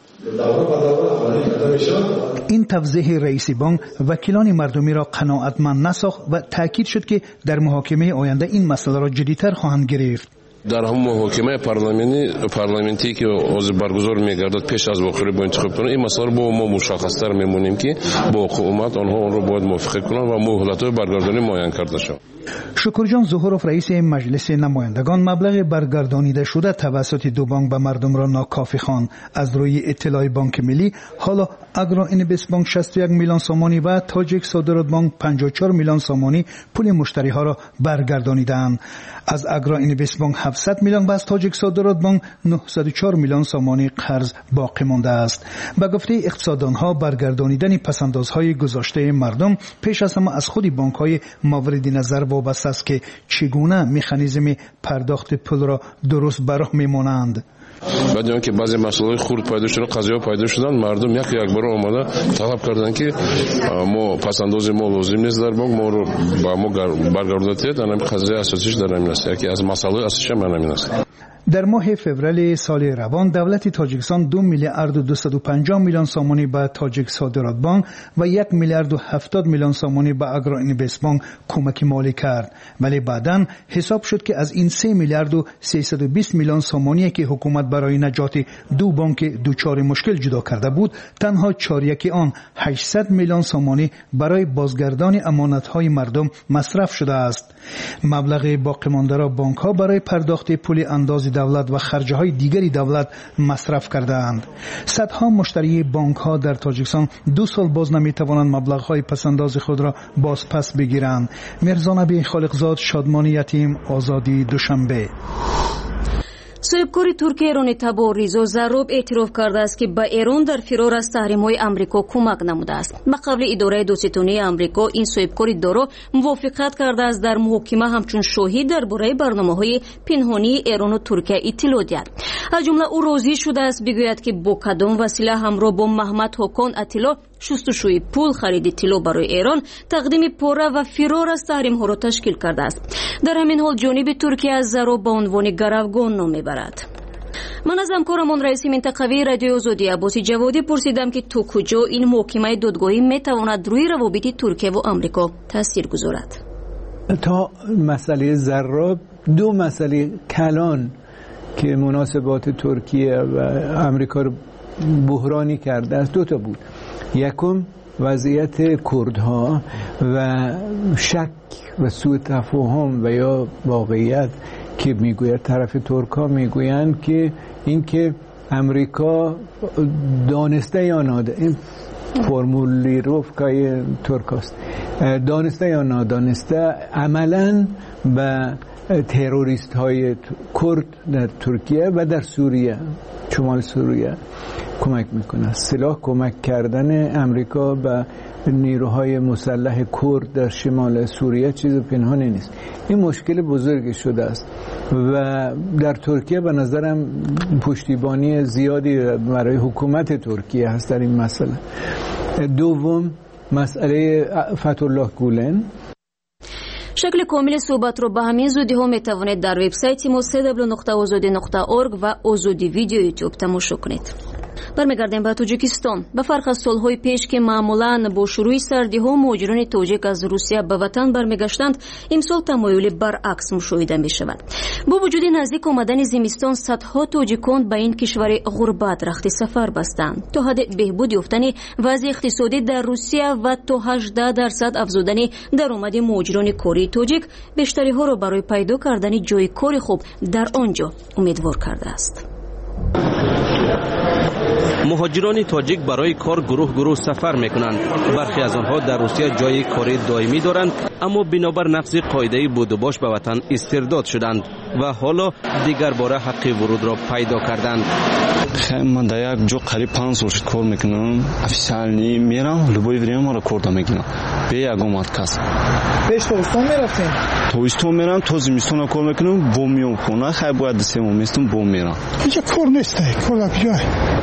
این توضیح رئیس بانک وکیلان مردمی را قناعتمند نساخت و تاکید شد که در محاکمه آینده این مسئله را جدی‌تر خواهند گرفت. در هم محاکمه پارلمانی که برگزار می‌گردد پیش از واقعه با انتخاب کنند این مسئله با ما مشخص‌تر می‌مونیم که با حکومت آنها آن را باید موافقت کنند و مهلت‌های برگردانی معین کرده شود. شکرجان ظهورов رئیس مجلس نمایندگان مبلغ برگردانیده شده توسط دو بانک به مردم را ناکافی خواند. از روی اطلاع بانک ملی حالا اگرا اینوست بانک 61 میلیون سامانی و تاجیک صادرات بانک 54 میلیون سامانی پول مشتری ها را برگردانیدند. از اگرا اینوست بانک 700 میلیون و از تاجیک صادرات بانک 904 میلیون سامانی قرض باقی مانده است. به گفته اقتصاددانها برگردانیدن پسندازهای گذشته مردم پیش از همه از خود بانک‌های مورد نظر وابسته است که چگونه مکانیزم پرداخت پول را درست به راه می‌مانند. بعد اینکه بعضی مسائل خرد پیدا شدن، قضیه پیدا شدن، مردم یک بار اومدن طلب کردن که ما پسنداز ما لازم نیست در بانک، ما رو با ما برگردانید. اون قضیه اساسیش در همین است، یکی از مسائل اساسیش همین است. در ماه فوریه سال روان دولت تاجیکستان 2 میلیارد و 250 میلیون سامانی به تاجیک صادرات بانک و 1 میلیارد و 70 میلیون سامانی به اگرو اینوست بانک کمک مالی کرد، ولی بعداً حساب شد که از این 3 میلیارد و 320 میلیون سامانی که حکومت برای نجات دو بانک دچار مشکل جدا کرده بود، تنها 4/1 آن 800 میلیون سامانی برای بازگردانی امانت‌های مردم مصرف شده است. مبلغ باقی مانده را بانک‌ها برای پرداخت پول انداز دولت و خرجه های دیگری دولت مصرف کردند. صدها مشتری بانک ها در تاجیکستان 2 سال باز نمی توانند مبلغ های پسنداز خود را باز پس بگیرند. میرزا نبی خالقزاد، شادمانی یتیم، آزادی دوشنبه. صاحبکار ترکیه ایران تبا ریزو زاروب اعتراف کرده است که به ایران در فرار از تحریم‌های آمریکا کمک نموده است. به قبل اداره دوستانه آمریکا این صاحبکار دارو موافقت کرده است در محاکمه همچون شاهد درباره برنامه‌های پنهانی ایران و ترکیه اطلاع دهد. از جمله او راضی شده است بگوید که با کدام وسیله همراه با محمد حکان اطلاع شستشوی پول خرید طلا برای ایران تقدیم پوره و فرار از تحریم‌ها را تشکیل کرده است. در همین حال جانب ترکیه از زاروب به عنوان گروگان نام میبرد. من از همکارمان رئیس منطقوی رادیو آزادی عباسی جوادی پرسیدم که تو کجا این محاکمه دادگاهی میتواند روی روابط ترکیه و آمریکا تاثیر گذارد. تا مسئله زاروب 2 مسئله کلان که مناسبات ترکیه و آمریکا رو بحرانی کرده است 2 تا بود. یکم وضعیت کردها و شک و سوء تفاهم و یا واقعیت که میگوید طرف ترکا میگویند که اینکه امریکا دانسته یا نادانسته، این فرمولیروفکای ترکاست، دانسته یا نادانسته عملاً به تروریست های کرد در ترکیه و در سوریه، شمال سوریه کمک میکنه. سلاح کمک کردن امریکا به نیروهای مسلح کرد در شمال سوریه چیز پنهانی نیست. این مشکل بزرگی شده است و در ترکیه به نظرم پشتیبانی زیادی برای حکومت ترکیه هست در این مسئله. دوم مسئله فتح‌الله گولن. شکل کامل صحبت رو به همین زودی ها میتوانید در وبسایت ما www.azadi.org و آزادی ویدیو یوتیوب تماشا کنید. برمیگردیم به تاجیکستان. به فرق از سالهای پیش که معمولاً با شروع سردی ها مهاجران تاجیک از روسیه به وطن برمیگشتند، امسال تمایل برعکس مشاهده می شود. با وجود نزدیک آمدن زمستان، صدها تاجیکان به این کشور غربت رخت سفر بستند تا حد بهبود یافتن وضع اقتصادی در روسیه و تا 18% افزودن درآمد مهاجران کاری تاجیک بیشتری ها را برای پیدا کردن جای کار خوب در آنجا امیدوار کرده است. مهاجران تاجیک برای کار گروه سفر میکنند. برخی از آنها در روسیه جای کاری دائمی دارند، اما بنابر نقض قاعده بود و باش به وطن استرداد شدند و حالا دیگر باره حق ورود را پیدا کردند. من در یک جا قریب 5 سال کار میکنم. افیسیالی میرم، любое время ما را کار میکنم. به یگام отказ. پیش تابستون میرفتین؟ تابستون میرم، تا زمستون کار میکنم، بوم میام خونه، خیلی باید 3 ماه میستم بوم میرم. اینجا کار نیست، کار کجا؟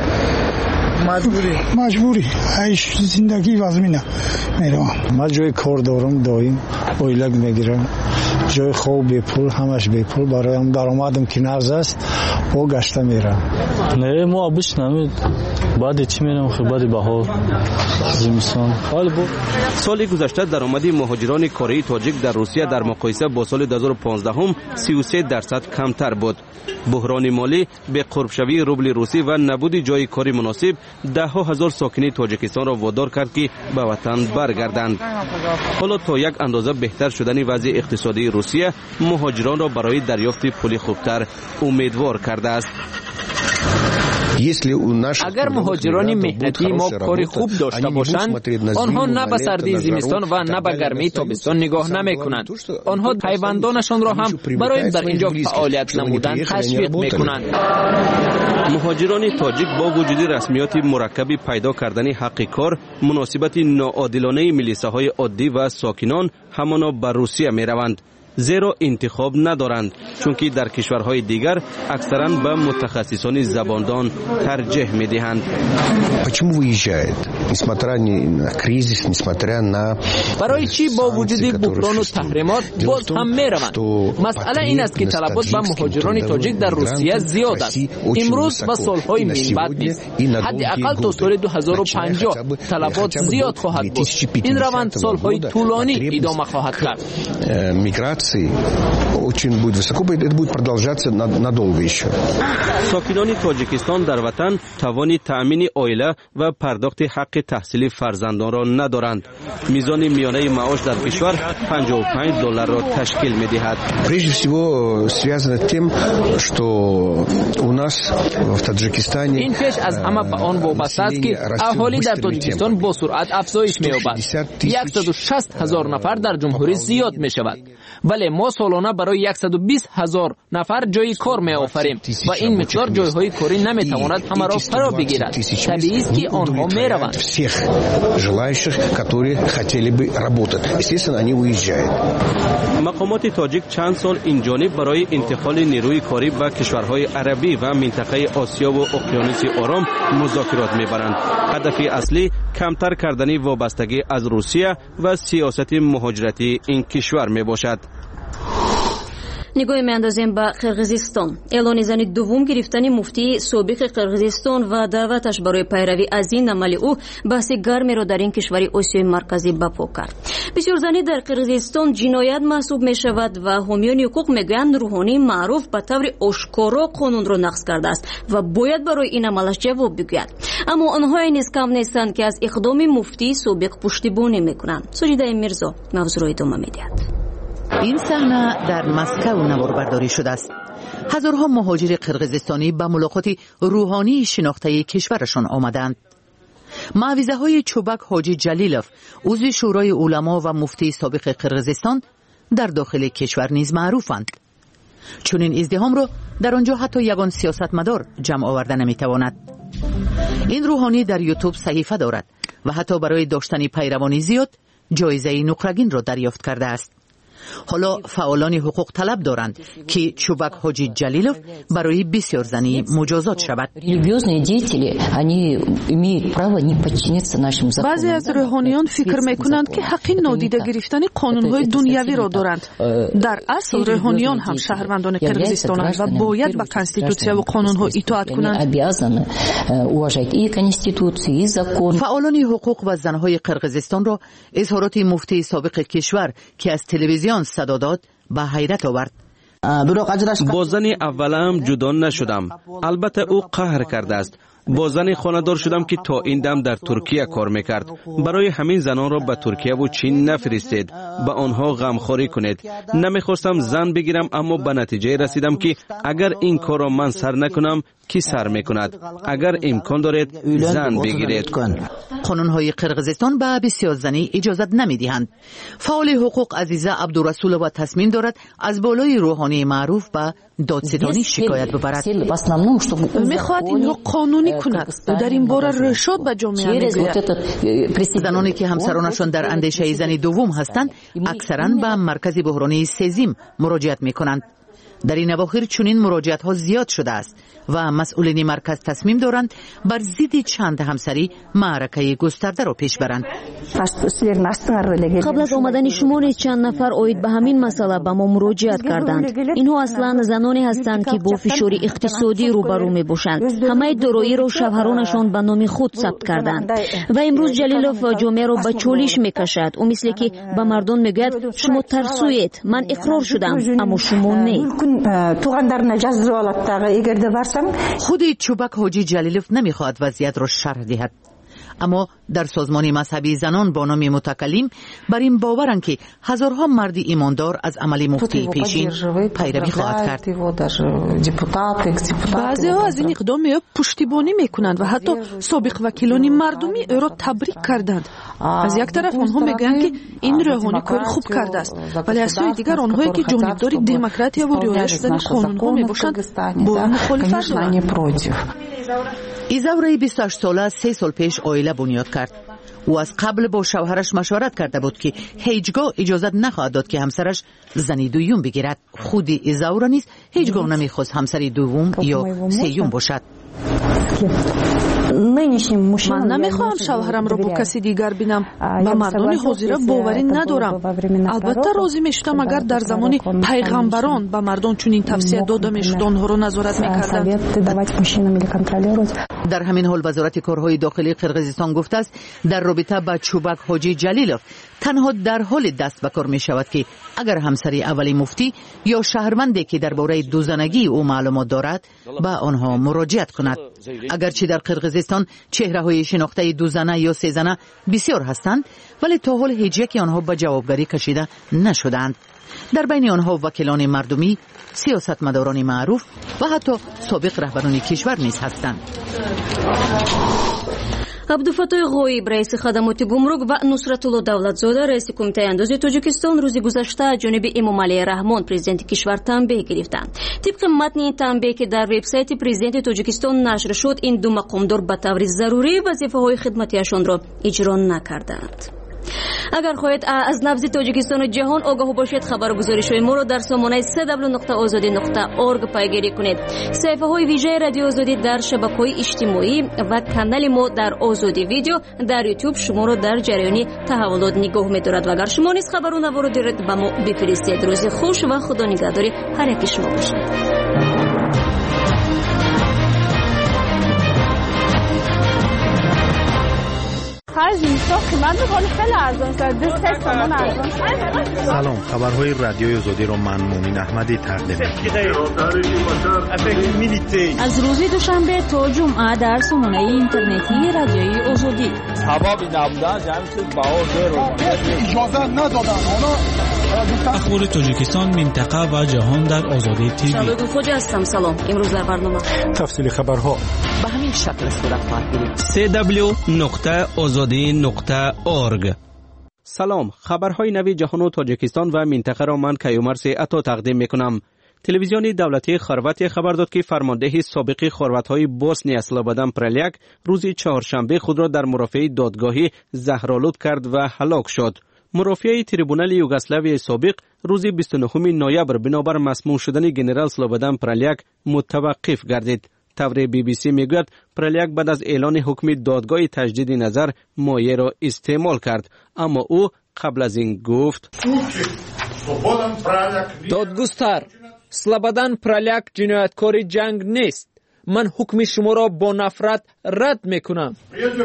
مجبوری عیش زندگی وزمینه میرم. من جای کار دارم، دایم اویلک میگیرم، جای خوب بی پول، همش بی پول، برایم درآمدم که نرز است و گشته میرم. نه ما آبش نمید بعد چی میرم خیلی بعد بهار زمستان. سال گذشته درآمد مهاجران کاری تاجیک در روسیه در مقایسه با سال 2015 33% کمتر بود. بحران مالی، به قرب شوی روبل روسی و نبود جای کاری مناسب 10,000 ساکنین تاجیکستان را وادار کرد که به وطن برگردند. حالا تا یک اندازه بهتر شدن وضع اقتصادی روسیه مهاجران را برای دریافت پول خوبتر امیدوار کرده است. اگر مهاجران مهنتی ما کار خوب داشته باشند، آنها نه به سردی زمستان و نه به گرمی تابستان نگاه نمیکنند. آنها پیوندانشان را هم برای در اینجا فعالیت نمودن تشویق میکنند. مهاجران تاجیک با وجود رسمیات مرکبی پیدا کردن حق کار، مناسبت ناعادلانه ملیسه‌های عادی و ساکنان همانا به روسیه میروند. زیرا انتخاب ندارند، چون که در کشورهای دیگر اکثرا به متخصصان زباندان ترجیح میدهند. برای چی با وجود بحران و تحریمات باز هم میروند؟ مسئله این است که طلبات به مهاجران تاجیک در روسیه زیاد است. امروز و سالهای من بعد نیست. حداقل تا سال 2050 طلبات زیاد خواهد بود. این روند سالهای طولانی ادامه خواهد کرد. очень будет высоко, это будет продолжаться надолго еще. ساکنان تاجیکستان در وطن توان تأمین عائله و پرداخت حق تحصیل فرزندان را ندارند. میزان میانه معاش در کشور $55 را تشکیل می‌دهد. Прежде всего связано с тем, что у нас в Таджикистане این پیش از همه به آن وابسته است که اهالی در تاجیکستان با سرعت افزایش می‌یابد. 160,000 نفر در جمهوری زیاد می‌شود. ولی ما سالانه برای 120,000 نفر جای کار می آفریم و این مقدار جایهای کاری نمیتواند همه را فرا بگیرد. طبیعی است که آنها می روند. مقامات تاجیک چند سال این جانب برای انتقال نیروی کاری به کشورهای عربی و منطقه آسیا و اقیانوس آرام مذاکرات میبرند. هدف اصلی کمتر کردن وابستگی از روسیه و سیاست مهاجرتی این کشور می باشد. نگاه میاندازیم به قرقیزستان. اعلان زنی دوم گرفتن مفتی سابق قرقیزستان و دعوتش برای پیروی از این عمل او بحث گرمی را در این کشور آسیای مرکزی برپا کرد. بسیار زنی در قرقیزستان جنایت محسوب می شود و حامیان حقوق میگویند روحانی معروف به طور آشکارا قانون را نقض کرده است و باید برای این عملش جواب بگوید. اما آنها نیز کم نیستند که از اقدام مفتی سابق پشتیبانی میکنند. سجیده میرزا موضوع را ادامه میدهد. این صحنه در مسکو نمایش‌برداری شده است. هزارها مهاجر قرقیزستانی به ملاقات روحانی شناخته کشورشان آمدند. معوضه‌های چوبک حاجی جلیلوف، عضو شورای علما و مفتی سابق قرقیزستان، در داخل کشور نیز معروفند. چون این ازدحام را در آنجا حتی یگان سیاستمدار جمع آورده نمی‌تواند. این روحانی در یوتیوب صحیفه دارد و حتی برای داشتن پیروانی زیاد جایزه نقره‌گین را دریافت کرده است. حالا فعالان حقوق طلب دارند که چوبک حاجی جلیلوف برای بسیار زنی مجازات شود. بعضی از روحانیان فکر میکنند که حق نادیده گرفتن قانونهای دنیوی را دارند. در اصل روحانیان هم شهروندان قرقیزستانند و باید به کنستیتوسیا و قانونها اطاعت کنند. فعالان حقوق و زنهای قرقیزستان را اظهارات مفتی سابق کشور که از تلویزیون صدا داد به حیرت آورد. با زن اولم جدا نشدم. البته او قهر کرده است. با زن خانه‌دار شدم که تا این دم در ترکیه کار میکرد. برای همین زنان را به ترکیه و چین نفرستید. به آنها غمخواری کنید. نمیخواستم زن بگیرم، اما به نتیجه رسیدم که اگر این کار را من سر نکنم کی سر میکند؟ اگر امکان دارید زن بگیرید. قانونهای قرقیزستان به بسیار زنی اجازت نمیدهند. فعال حقوق عزیزه عبدالرسول و تصمیم دارد از بالای روحانی معروف به دادستانی شکایت ببرد. میخواهد این را قانونی کند. در این باره رشاد به جامعه میگوید. زنانی که همسرانشان در اندیشه زنی دوم هستند اکثرا به مرکز بحرانی سیزیم مراجعت میکنند. در این اواخر چنین مراجعت ها زیاد شده است و مسئولین مرکز تصمیم دارند بر ضد چند همسری معرکه گسترده را پیش برند. قبل از آمدن شما نیز چند نفر عاید به همین مسئله به ما مراجعت کردند. اینها اصلا زنانی هستند که با فشار اقتصادی روبرو می باشند. همه دارایی را شوهرانشان به نام خود ثبت کردند و امروز جلیلوف جامعه را به چالش میکشد. او مثل که به مردم میگوید شما ترسوید، من اقرار شدم اما شما نه. خود چوبک حاجی جلیلوف نمیخواهد وضعیت را شرح دهد. اما در سازمان مذهبی زنان با نام متکلم بر این باورند که هزارها مرد ایماندار از عمل مفتی پیشین پیروی خواهد کرد. بعضی‌ها از این اقدام پشتیبانی میکنند و حتی سابق وکیلان مردمی او را تبریک کردند. از یک طرف آنها میگویند که این روحانی کار خوب کرده است، ولی از سوی دیگر آنهایی که جانبدار دموکراسی و رعایت شدن قانون‌ها میباشند با مخالفت دارند. ایزاوره 28 ساله 3 سال پیش عائله بنیاد کرد. او از قبل با شوهرش مشورت کرده بود که هیچگاه اجازت نخواهد داد که همسرش زنی دوم بگیرد. خود ایزاوره نیز هیچگاه نمیخواست همسری دوم یا سوم باشد. من نمیخواهم شوهرم را با کسی دیگر بینم. با مردان حاضر باوری ندارم. البته راضی میشدم اگر در زمان پیغمبران با مردان چنین توصیه داده میشد آنها را نظارت میکردند. در همین حال وزارت کارهای داخلی قرقیزستان گفته است در رابطه با چوبک حاجی جلیلوف تنها در حال دست به کار می شود که اگر همسری اولی مفتی یا شهروندی که درباره دوزنگی او معلومات دارد به آنها مراجعت کند. اگرچه در قرقیزستان چهره‌های شناخته دوزنه یا سه‌زنه بسیار هستند، ولی تا حال هیچ یک آنها به جوابگری کشیده نشدند. در بین آنها وکیلان مردمی، سیاستمداران معروف و حتی سابق رهبران کشور نیز هستند. عبدالفتاح غویب رئیس خدمات گمرک و نصرتالله دولتزاده رئیس کمیته اندازه تاجیکستان روز گذشته جانب امامعلی رحمان پرزیدنت کشور تنبیه گرفتند. طبق متن این تنبیه که در وبسایت پرزیدنت تاجیکستان نشر شد، این دو مقامدار به طور ضروری وظیفه‌های خدمتیشان را اجرا نکردند. اگر خواهید از نبض تاجیکستان و جهان آگاه باشید، خبرگزاری‌های ما را در سامانه www.azadi.org پیگیری کنید. صفحه‌های ویژه رادیو آزادی در شبکه‌های اجتماعی و کانال ما در آزادی ویدیو در یوتیوب شما را در جریان تحولات نگاه می‌دارد. و اگر شما نیز خبرونه رو دارید به ما بفرستید. روز خوش و خدا نگهداری هر یک شما باشد. سلام، خبرهای رادیوی آزادی را من مومن احمدی تقدیم می‌کنم. از روز دوشنبه تا جمعه در سامانه اینترنتی رادیوی آزادی. سبب نبودن جمعیت بهار اجازه ندادن. اخبار تاجیکستان، منطقه و جهان در آزادی تیوی. شبکه خوجا هستم. سلام. امروز در برنامه تفصیل خبرها به همین شکل صورت خواهد گرفت. www.azadi.org. سلام، خبرهای نوی جهان و تاجیکستان و منطقه را من کیومرث عطا تقدیم میکنم. تلویزیون دولتی خرواتیا خبر داد که فرمانده سابق خروات‌های بوسنیا سلوبادان پرلیاک روز چهارشنبه خود را در مرافعه دادگاهی زهرآلود کرد و هلاک شد. مرافعه تریبونال یوگسلاوی سابق روز 29 نوامبر بنابر مسموم شدن گنرال سلوبادان پرلیاک متوقف گردید. تبر BBC میگوید پرلیاک بعد از اعلان حکم دادگاه تجدید نظر مایع را استعمال کرد، اما او قبل از این گفت: دادگستر، سلوبادان پرلیاک جنایتکار جنگ نیست. من حکم شما را با نفرت رد میکنم.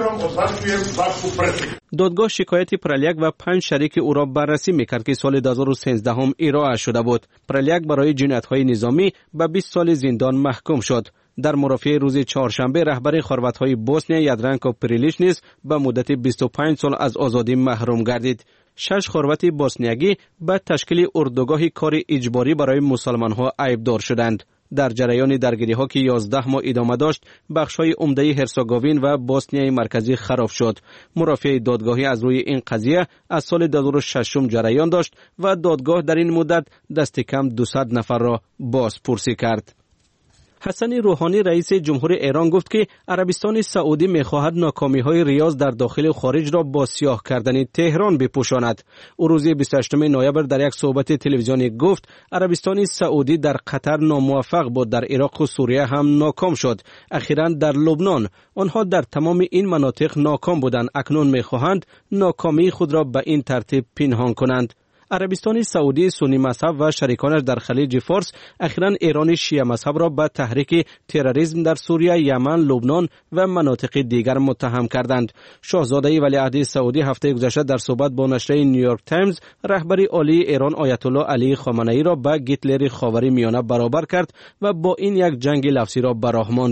دادگاه شکایت پرلیاک و 5 شریک او را بررسی میکرد که سال 2013 هم ارائه شده بود. پرلیاک برای جنایت‌های نظامی به 20 سال زندان محکوم شد. در مرافعه روز چهارشنبه رهبر خروات‌های بوسنیا یادرانکو پریلیچ نیز به مدت 25 سال از آزادی محروم گردید. 6 خروات بوسنیایی به تشکیل اردوگاه کار اجباری برای مسلمان‌ها عیبدار شدند. در جریان درگیری‌ها که 11 ماه ادامه داشت، بخش‌های عمده هرسوگوین و بوسنیای مرکزی خراب شد. مرافع دادگاهی از روی این قضیه از سال 2006 جریان داشت و دادگاه در این مدت دست کم 200 نفر را بازپرسی کرد. حسن روحانی رئیس جمهور ایران گفت که عربستان سعودی می‌خواهد ناکامی‌های ریاض در داخل و خارج را با سیاه کردن تهران بپوشاند. او روز 28 نوامبر در یک صحبت تلویزیونی گفت عربستان سعودی در قطر ناموفق بود، در عراق و سوریه هم ناکام شد. اخیراً در لبنان آنها در تمام این مناطق ناکام بودند. اکنون می‌خواهند ناکامی خود را به این ترتیب پنهان کنند. عربستان سعودی سنی مذهب و شریکانش در خلیج فارس اخیراً ایران شیعه مذهب را به تحریک تروریسم در سوریه، یمن، لبنان و مناطق دیگر متهم کردند. شاهزاده ولیعهد سعودی هفته گذشته در صحبت با نشریه نیویورک تایمز رهبر عالی ایران آیت الله علی خامنه ای را با گیتلر خاورمیانه برابر کرد و با این یک جنگ لفظی را به راه ماند.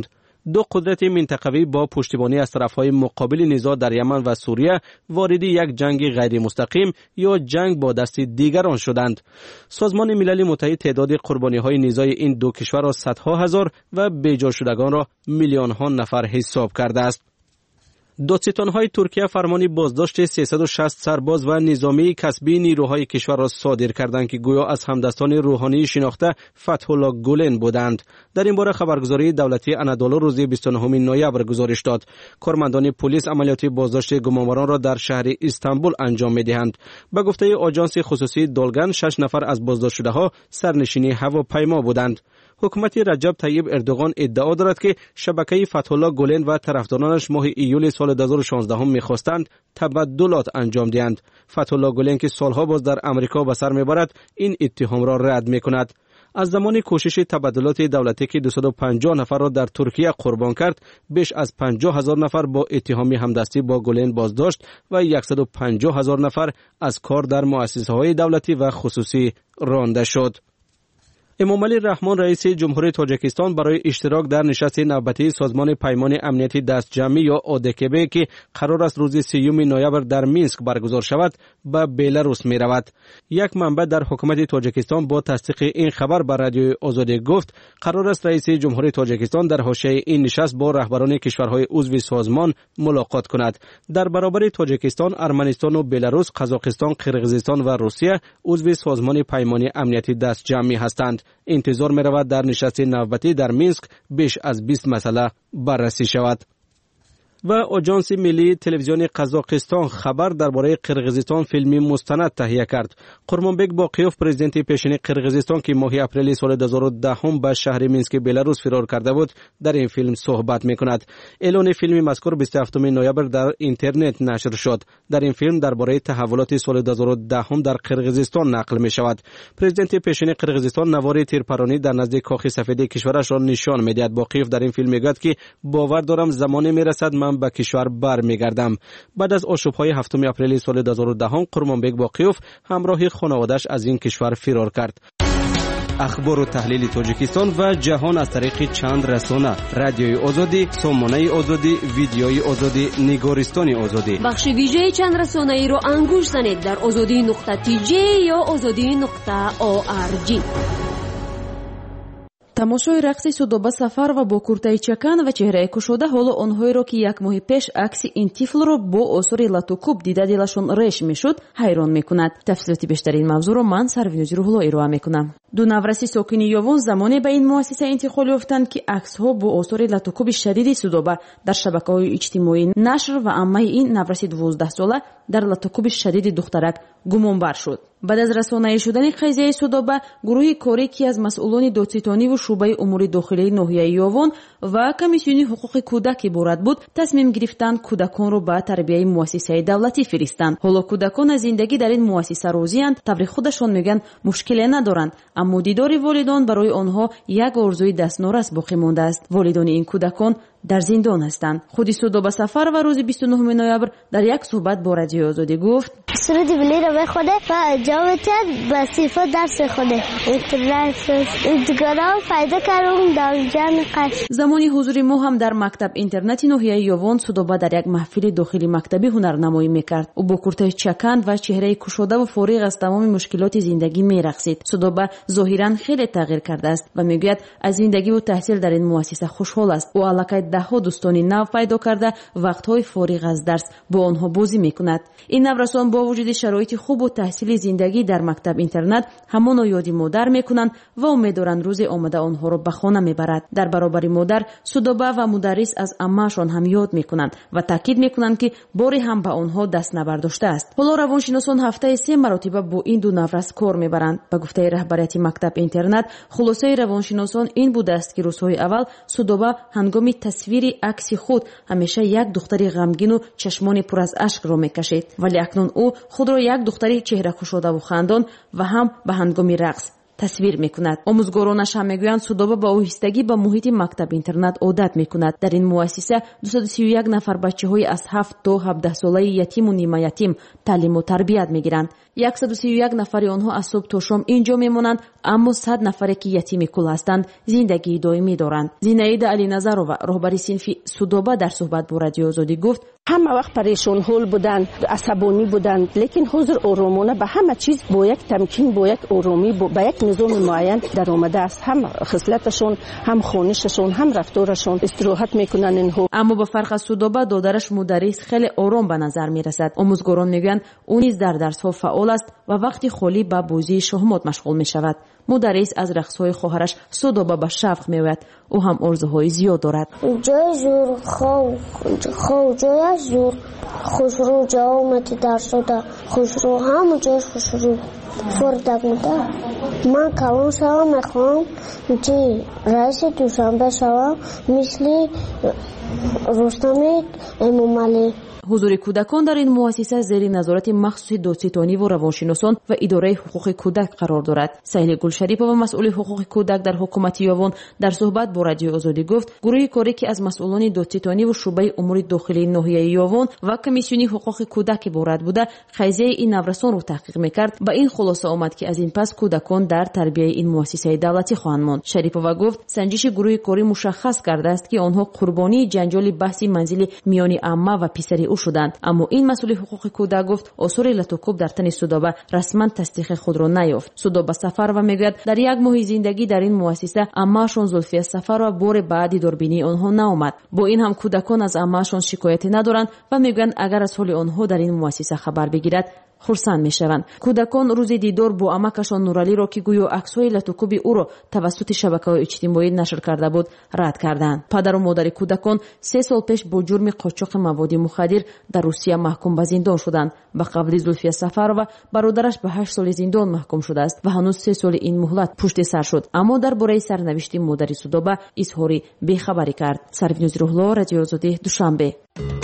دو قدرت منطقوی با پشتیبانی از طرفهای مقابل نزاع در یمن و سوریه وارد یک جنگ غیر مستقیم یا جنگ با دست دیگران شدند. سازمان ملل متحد تعداد قربانی‌های نزاع این دو کشور را صدها هزار و بیجا شدگان را میلیون‌ها نفر حساب کرده است. دادستان‌های ترکیه فرمانی بازداشت 360 سرباز و نظامی کسبی نیروهای کشور را صادر کردند که گویا از همدستان روحانی شناخته فتح الله گولن بودند. در این باره خبرگزاری دولتی انادولو روز 29 نوامبر گزارش داد. کارمندان پلیس عملیات بازداشت گمانبران را در شهر استانبول انجام می‌دهند. به گفته آژانس خصوصی دولگن 6 نفر از بازداشت شده‌ها سرنشین هواپیما بودند. حکومت رجب طیب اردوغان ادعا دارد که شبکه فتح الله گولن و طرفدارانش ماه ایول سال 2016 می‌خواستند تبدلات انجام دهند. فتح الله گولن که سالها باز در امریکا به سر می‌برد این اتهام را رد می‌کند. از زمان کوشش تبدلات دولتی که 250 نفر را در ترکیه قربان کرد، بیش از 50,000 نفر با اتهام همدستی با گولن بازداشت و 150,000 نفر از کار در مؤسسه‌های دولتی و خصوصی رانده شد. امامعلی رحمان رئیس جمهوری تاجیکستان برای اشتراک در نشست نوبتی سازمان پیمان امنیتی دستجمعی یا ODKB که قرار است روز 3 نوامبر در مینسک برگزار شود به بلاروس می رود. یک منبع در حکومت تاجیکستان با تصدیق این خبر به رادیوی آزادی گفت قرار است رئیس جمهوری تاجیکستان در حاشیه این نشست با رهبران کشورهای عضو سازمان ملاقات کند. در برابر تاجیکستان، ارمنستان و بلاروس، قزاقستان، قرقیزستان و روسیه عضو سازمان پیمان امنیتی دستجمعی هستند. انتظار می رود در نشست نوبتی در مینسک بیش از 20 مسئله بررسی شود. و آژانس ملی تلویزیون قزاقستان خبر درباره قرقیزستان فیلمی مستند تهیه کرد. قرمانبک باقیوف پرزیدنت پیشین قرقیزستان که ماه اپریل سال 2010 به شهر مینسک بلاروس فرار کرده بود در این فیلم صحبت می‌کند. اعلان فیلم مذکور 27 نوامبر در اینترنت نشر شد. در این فیلم درباره تحولات سال 2010 در قرقیزستان نقل می‌شود. پرزیدنت پیشین قرقیزستان نوار تیرپرانی در نزد کاخ سفید کشورش را نشان می‌دهد. باقیوف در این فیلم میگوید که باور دارم زمانی میرسد من به کشور برمیگردم. بعد از آشوب‌های 7 اپریل سال 2010 قرمانبک باقیوف همراه خانواده‌اش از این کشور فرار کرد. اخبار و تحلیل تاجیکستان و جهان از طریق چند رسانه: رادیوی آزادی، سامانه آزادی، ویدیوی آزادی، نگارستان آزادی. بخش ویژه چند رسانه‌ای رو انگوش زنید در azadi.tj یا azadi.org. тамошои рақси судоба сафар ва бо куртаи чакан ва чеҳраи кушода ҳоло онҳоеро ки як моҳи пеш акси ин тифлро бо осори латукуб дида дилашон реш мешуд ҳайрон мекунад. тафсилоти бештари ин мавзӯъро ман сарвинози рӯҳулло ироа мекунам. ду навраси сокини ёвон замоне ба ин муассиса интиқол ёфтанд ки аксҳо бо осори латукуби шадиди судоба дар шабакаҳои иҷтимоӣ нашр ва аммаи ин навраси 12-сола дар латукуби шадиди духтарак гумонбар шуд. баъд аз расонаӣ шудани қазияи судоба гурӯҳи корӣ ки аз масъулони додситониву шӯъбаи умури дохилии ноҳияи ёвон ва комиссиони ҳуқуқи кӯдак иборат буд тасмим гирифтанд кӯдаконро ба тарбияи муассисаи давлатӣ фиристанд. ҳоло кӯдакон аз зиндагӣ дар ин муассиса розиянд. таври худашон мегӯянд мушкиле надоранд, аммо дидори волидон барои онҳо як орзуи дастнорас боқӣ мондааст. волидони ин кӯдакон дар зиндон ҳастанд. худи судоба сафар ва рӯзи 29 ноябр дар як суҳбат бо радиои озодӣ гуфт: суруди билиро мехоне ва ҷавоб медиҳад ба сифо дарс мехоне. интернет пайдо кардам дар ҷамъи қаш. замони ҳузури мо ҳам дар мактаб интернати ноҳияи ёвон судоба дар як маҳфили дохили мактабӣ ҳунарнамоӣ мекард. ӯ бо куртаи чаканд ва чеҳраи кушодаву фориғ аз тамоми мушкилоти зиндагӣ мерақсид. судоба зоҳиран хеле тағйир кардааст ва мегӯяд аз зиндагиву таҳсил дар ин муассиса хушҳол аст. ӯ аллакай даҳҳо дӯстони нав пайдо карда вақтҳои фориғ аз дарс бо онҳо бозӣ мекунад. ин наврасон бо вуҷуди шароити хубу таҳсили зиндагӣ дар мактаб интернат ҳамоно ёди модар мекунанд ва умед доранд рӯзе омада онҳоро ба хона мебарад. дар баробари модар судоба ва мударрис аз аммаашон ҳам ёд мекунанд ва таъкид мекунанд ки боре ҳам ба онҳо даст набардоштааст. ҳоло равоншиносон ҳафтаи 3 маротиба бо ин ду наврас кор мебаранд. ба гуфтаи раҳбарияти мактаб интернат хулосаи равоншиносон ин будааст ки рӯзҳои аввал судоба ҳангоми тасвири акси худ ҳамеша як духтари ғамгину чашмони пур аз ашкро мекашид, вале акнун ӯ худро як духтари чеҳракушодаву хандон ва ҳам ба ҳангоми рақс تصویر میکند. آموزگارانش هم میگویند سودابه با آهستگی به محیط مکتب اینترنت عادت میکند. در این مؤسسه 231 نفر بچه‌های از 7 تا 17 ساله یتیم و نیمه یتیم تعلیم و تربیت میگیرند. 131 نفر آنها از صبح تا شام اینجا میمونند، اما 100 نفری که یتیم کل هستند زندگی دائمی دارند. زینایده علی نظرова راهبر صنف سودابه در صحبت با رادیو آزادی گفت همه وقت پریشان حال بودند، عصبانی بودند، لیکن حضور آرامانه به همه چیز با یک تمکین، با یک آرامی، با یک نظام معین در آمده است. هم خصلتشون، هم خوانششون، هم رفتارشون استراحت میکنن اینها. اما با فرق از سودابه دادرش مدرس خیلی آرام به نظر میرسد. آموزگاران میگویند او نیز در درس‌ها فعال است و وقتی خالی به بازی شهمات مشغول میشود. مدرس از رقص‌های خواهرش سودابه به شوق می‌آید. او هم آرزوهای زیاد دارد. جای زور خو جای زور خوشرو جا اومد درس دا خوشرو هم جای خوشرو فردک مده. من کلان شوم میخوام چی رئیس دوشنبه شوم مثل رستم امام علی. حضور کودکان در این مؤسسه زیر نظارت مخصوص دادستانی و روانشناسان و اداره حقوق کودک قرار دارد. سهیل گلشریفova مسئول حقوق کودک در حکومت یاون در صحبت با رادیو آزادی گفت گروه کاری که از مسئولان دادستانی و شعبه امور داخلی ناحیه یاون و کمیسیون حقوق کودک عبارت بوده قضیه این نوسان را تحقیق میکرد. با این خلاصه آمد که از این پس کودکان در تربیت این مؤسسه دولتی خواهند ماند. شریفova گفت سنجش گروه کاری مشخص کرده است که آنها قربانی جنجال بحثی منزل میان عمه و پسری شدند. اما این مسئول حقوق کودک گفت آثار لاتوکوب در تن سودابه رسما تصدیق خود را نیافت. سودابه سفرova میگوید در یک ماه زندگی در این مؤسسه عمه‌شان زلفیه سفرova بار بعدی دوربینی آنها نآمد. با این هم کودکان از عمه‌شان شکایتی ندارند و میگویند اگر از حال آنها در این مؤسسه خبر بگیرد خرسند میشوند. کودکان روز دیدار با عمکشان نورالی را که گویا عکس‌های لاتوکوب او را توسط شبکه‌های اجتماعی نشر کرده بود رد کردند. پدر و مادر کودکان 3 سال پیش با جرم قاچاق مواد مخدر در روسیه محکوم به زندان شدند. به قبل زلفیه سفرova برادرش به 8 سال زندان محکوم شده است و هنوز 3 سال این مهلت پشت سر شد. اما درباره سرنوشت مادر سودابه اظهار بیخبری کرد. سرفنوز روح‌الله، رادیو آزادی، دوشنبه.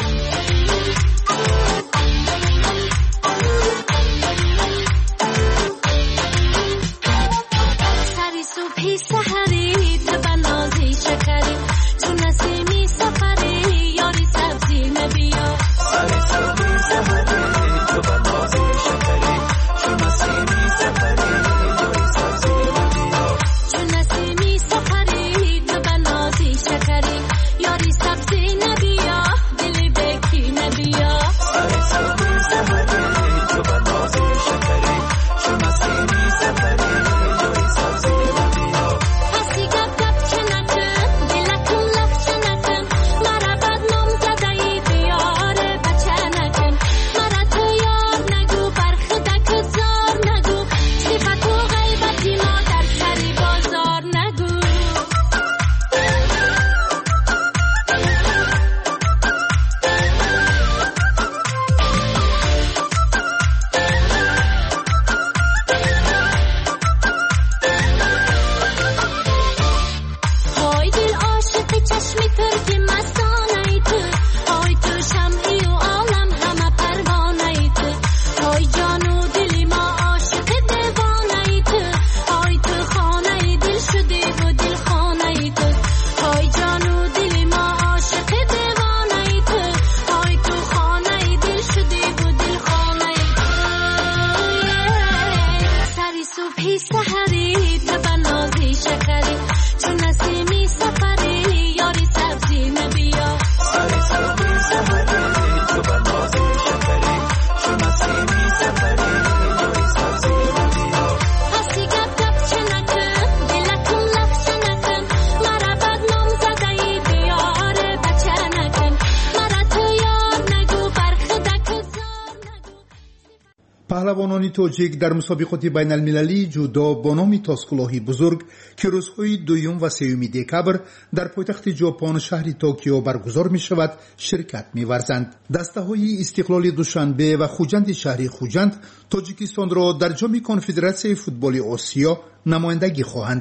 پهلوانان تاجیک در مسابقات بین المللی جودو با نام تاسکلاهی بزرگ که روزهای 2 و 3 دکبر در پایتخت ژاپن شهر توکیو برگزار می شود شرکت می ورزند. دسته های استقلال دوشنبه و خوجند شهر خوجند تاجیکستان را در جام کنفدراسیون فوتبال آسیا نمایندگی خواهند کرد.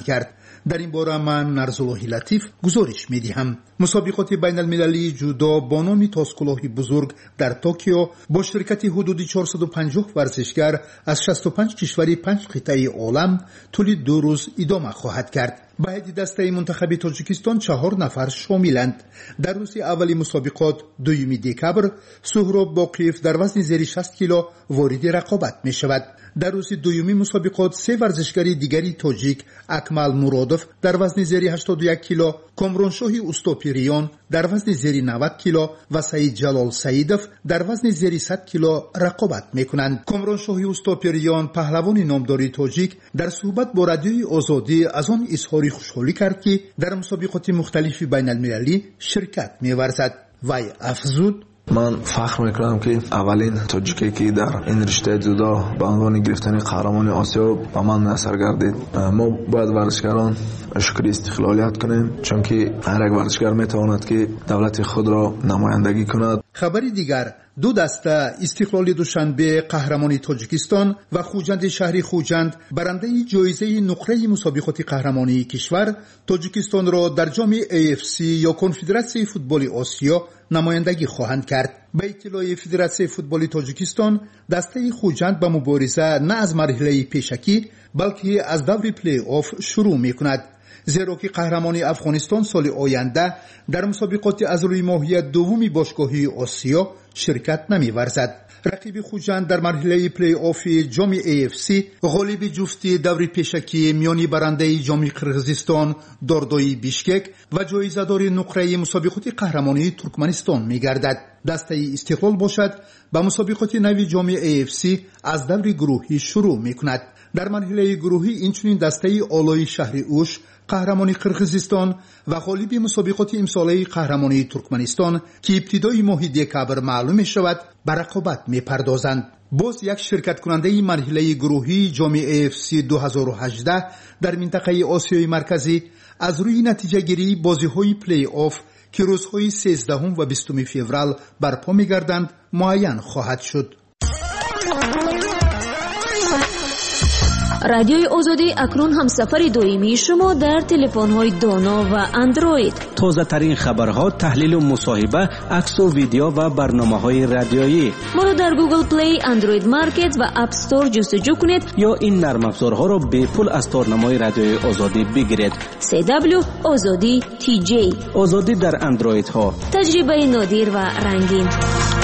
در این باره من نرزاللهی لطیف گزارش میدهم. مسابقات بین المللی جودو با نام تاسکلاهی بزرگ در توکیو با شرکت حدود 450 ورزشگر از 65 کشور 5 قطعه عالم طول 2 روز ادامه خواهد کرد. به هیئت دسته منتخب تاجیکستان 4 نفر شاملند. در روز اول مسابقات 2 دکبر سهراب باقیف در وزن زیر 60 کیلو وارد رقابت می شود. در روز دومی مسابقات 3 ورزشگر دیگری تاجیک اکمل مرادف در وزن زیر 81 کیلو، کامرانشاه اوستاپیریان در وزن زیر 90 کیلو و سعید جلال سعیدов در وزن زیر 100 کیلو رقابت میکنند. کامرانشاه اوستاپیریان پهلوان نامدار تاجیک در صحبت با رادیوی آزادی از آن اظهار خوشحالی کرد که در مسابقات مختلف بین المللی شرکت می‌ورزد. وی افزود: من فخر میکنم که اولین تاجیکی که در این رشته جودو به عنوان گرفتن قهرمان آسیا به من نصر گردید. ما باید ورزشکاران شکر استقلالیت کنیم، چون که هر یک ورزشکار میتواند که دولت خود را نمایندگی کند. خبری دیگر: 2 دسته استقلال دوشنبه قهرمانی تاجیکستان و خوجند شهری خوجند برنده جایزه نقره مسابقات قهرمانی کشور تاجیکستان را در جام AFC یا کنفدراسیون فوتبال آسیا نمایندگی خواهند کرد. به اطلاع فدراسیون فوتبال تاجیکستان دسته خوجند به مبارزه نه از مرحله پیشکی بلکه از دور پلی آف شروع میکند، زیرا که قهرمانی افغانستان سال آینده در مسابقات از روی ماهیت دومی باشگاهی آسیا شرکت نمی‌ورزد. رقیب خوجند در مرحله پلی آف جام AFC غالب جفتی دور پیشکی میانی برنده جام قرقیزستان داردای بیشکک و جایزه‌دار نقره مسابقات قهرمانی ترکمنستان می‌گردد. دسته استقلال باشد به مسابقات نوی جام AFC از دور گروهی شروع می‌کند. در مرحله گروهی اینچنین دسته آلای شهر اوش قهرمانی قرقیزستان و غالب مسابقات امساله قهرمانی ترکمنستان که ابتدای ماه دکبر معلوم می شود به رقابت می پردازند. باز یک شرکت کننده مرحله گروهی جام AFC 2018 در منطقه آسیای مرکزی از روی نتیجه گیری بازی های پلی آف که روزهای 13 و 20 فوریه برپا می گردند معین خواهد شد. رادیوی آزادی اکنون همسفر دائمی شما در تلفن‌های دانا و اندروید. تازه ترین خبرها، تحلیل و مصاحبه، عکس و ویدیو و برنامه‌های رادیویی. ما را در گوگل پلی، اندروید مارکت و اپ استور جستجو کنید یا این نرم افزارها را به پول از تارنمای رادیوی آزادی بگیرید. CW آزادی TJ. آزادی در اندروید ها. تجربه نادر و رنگین.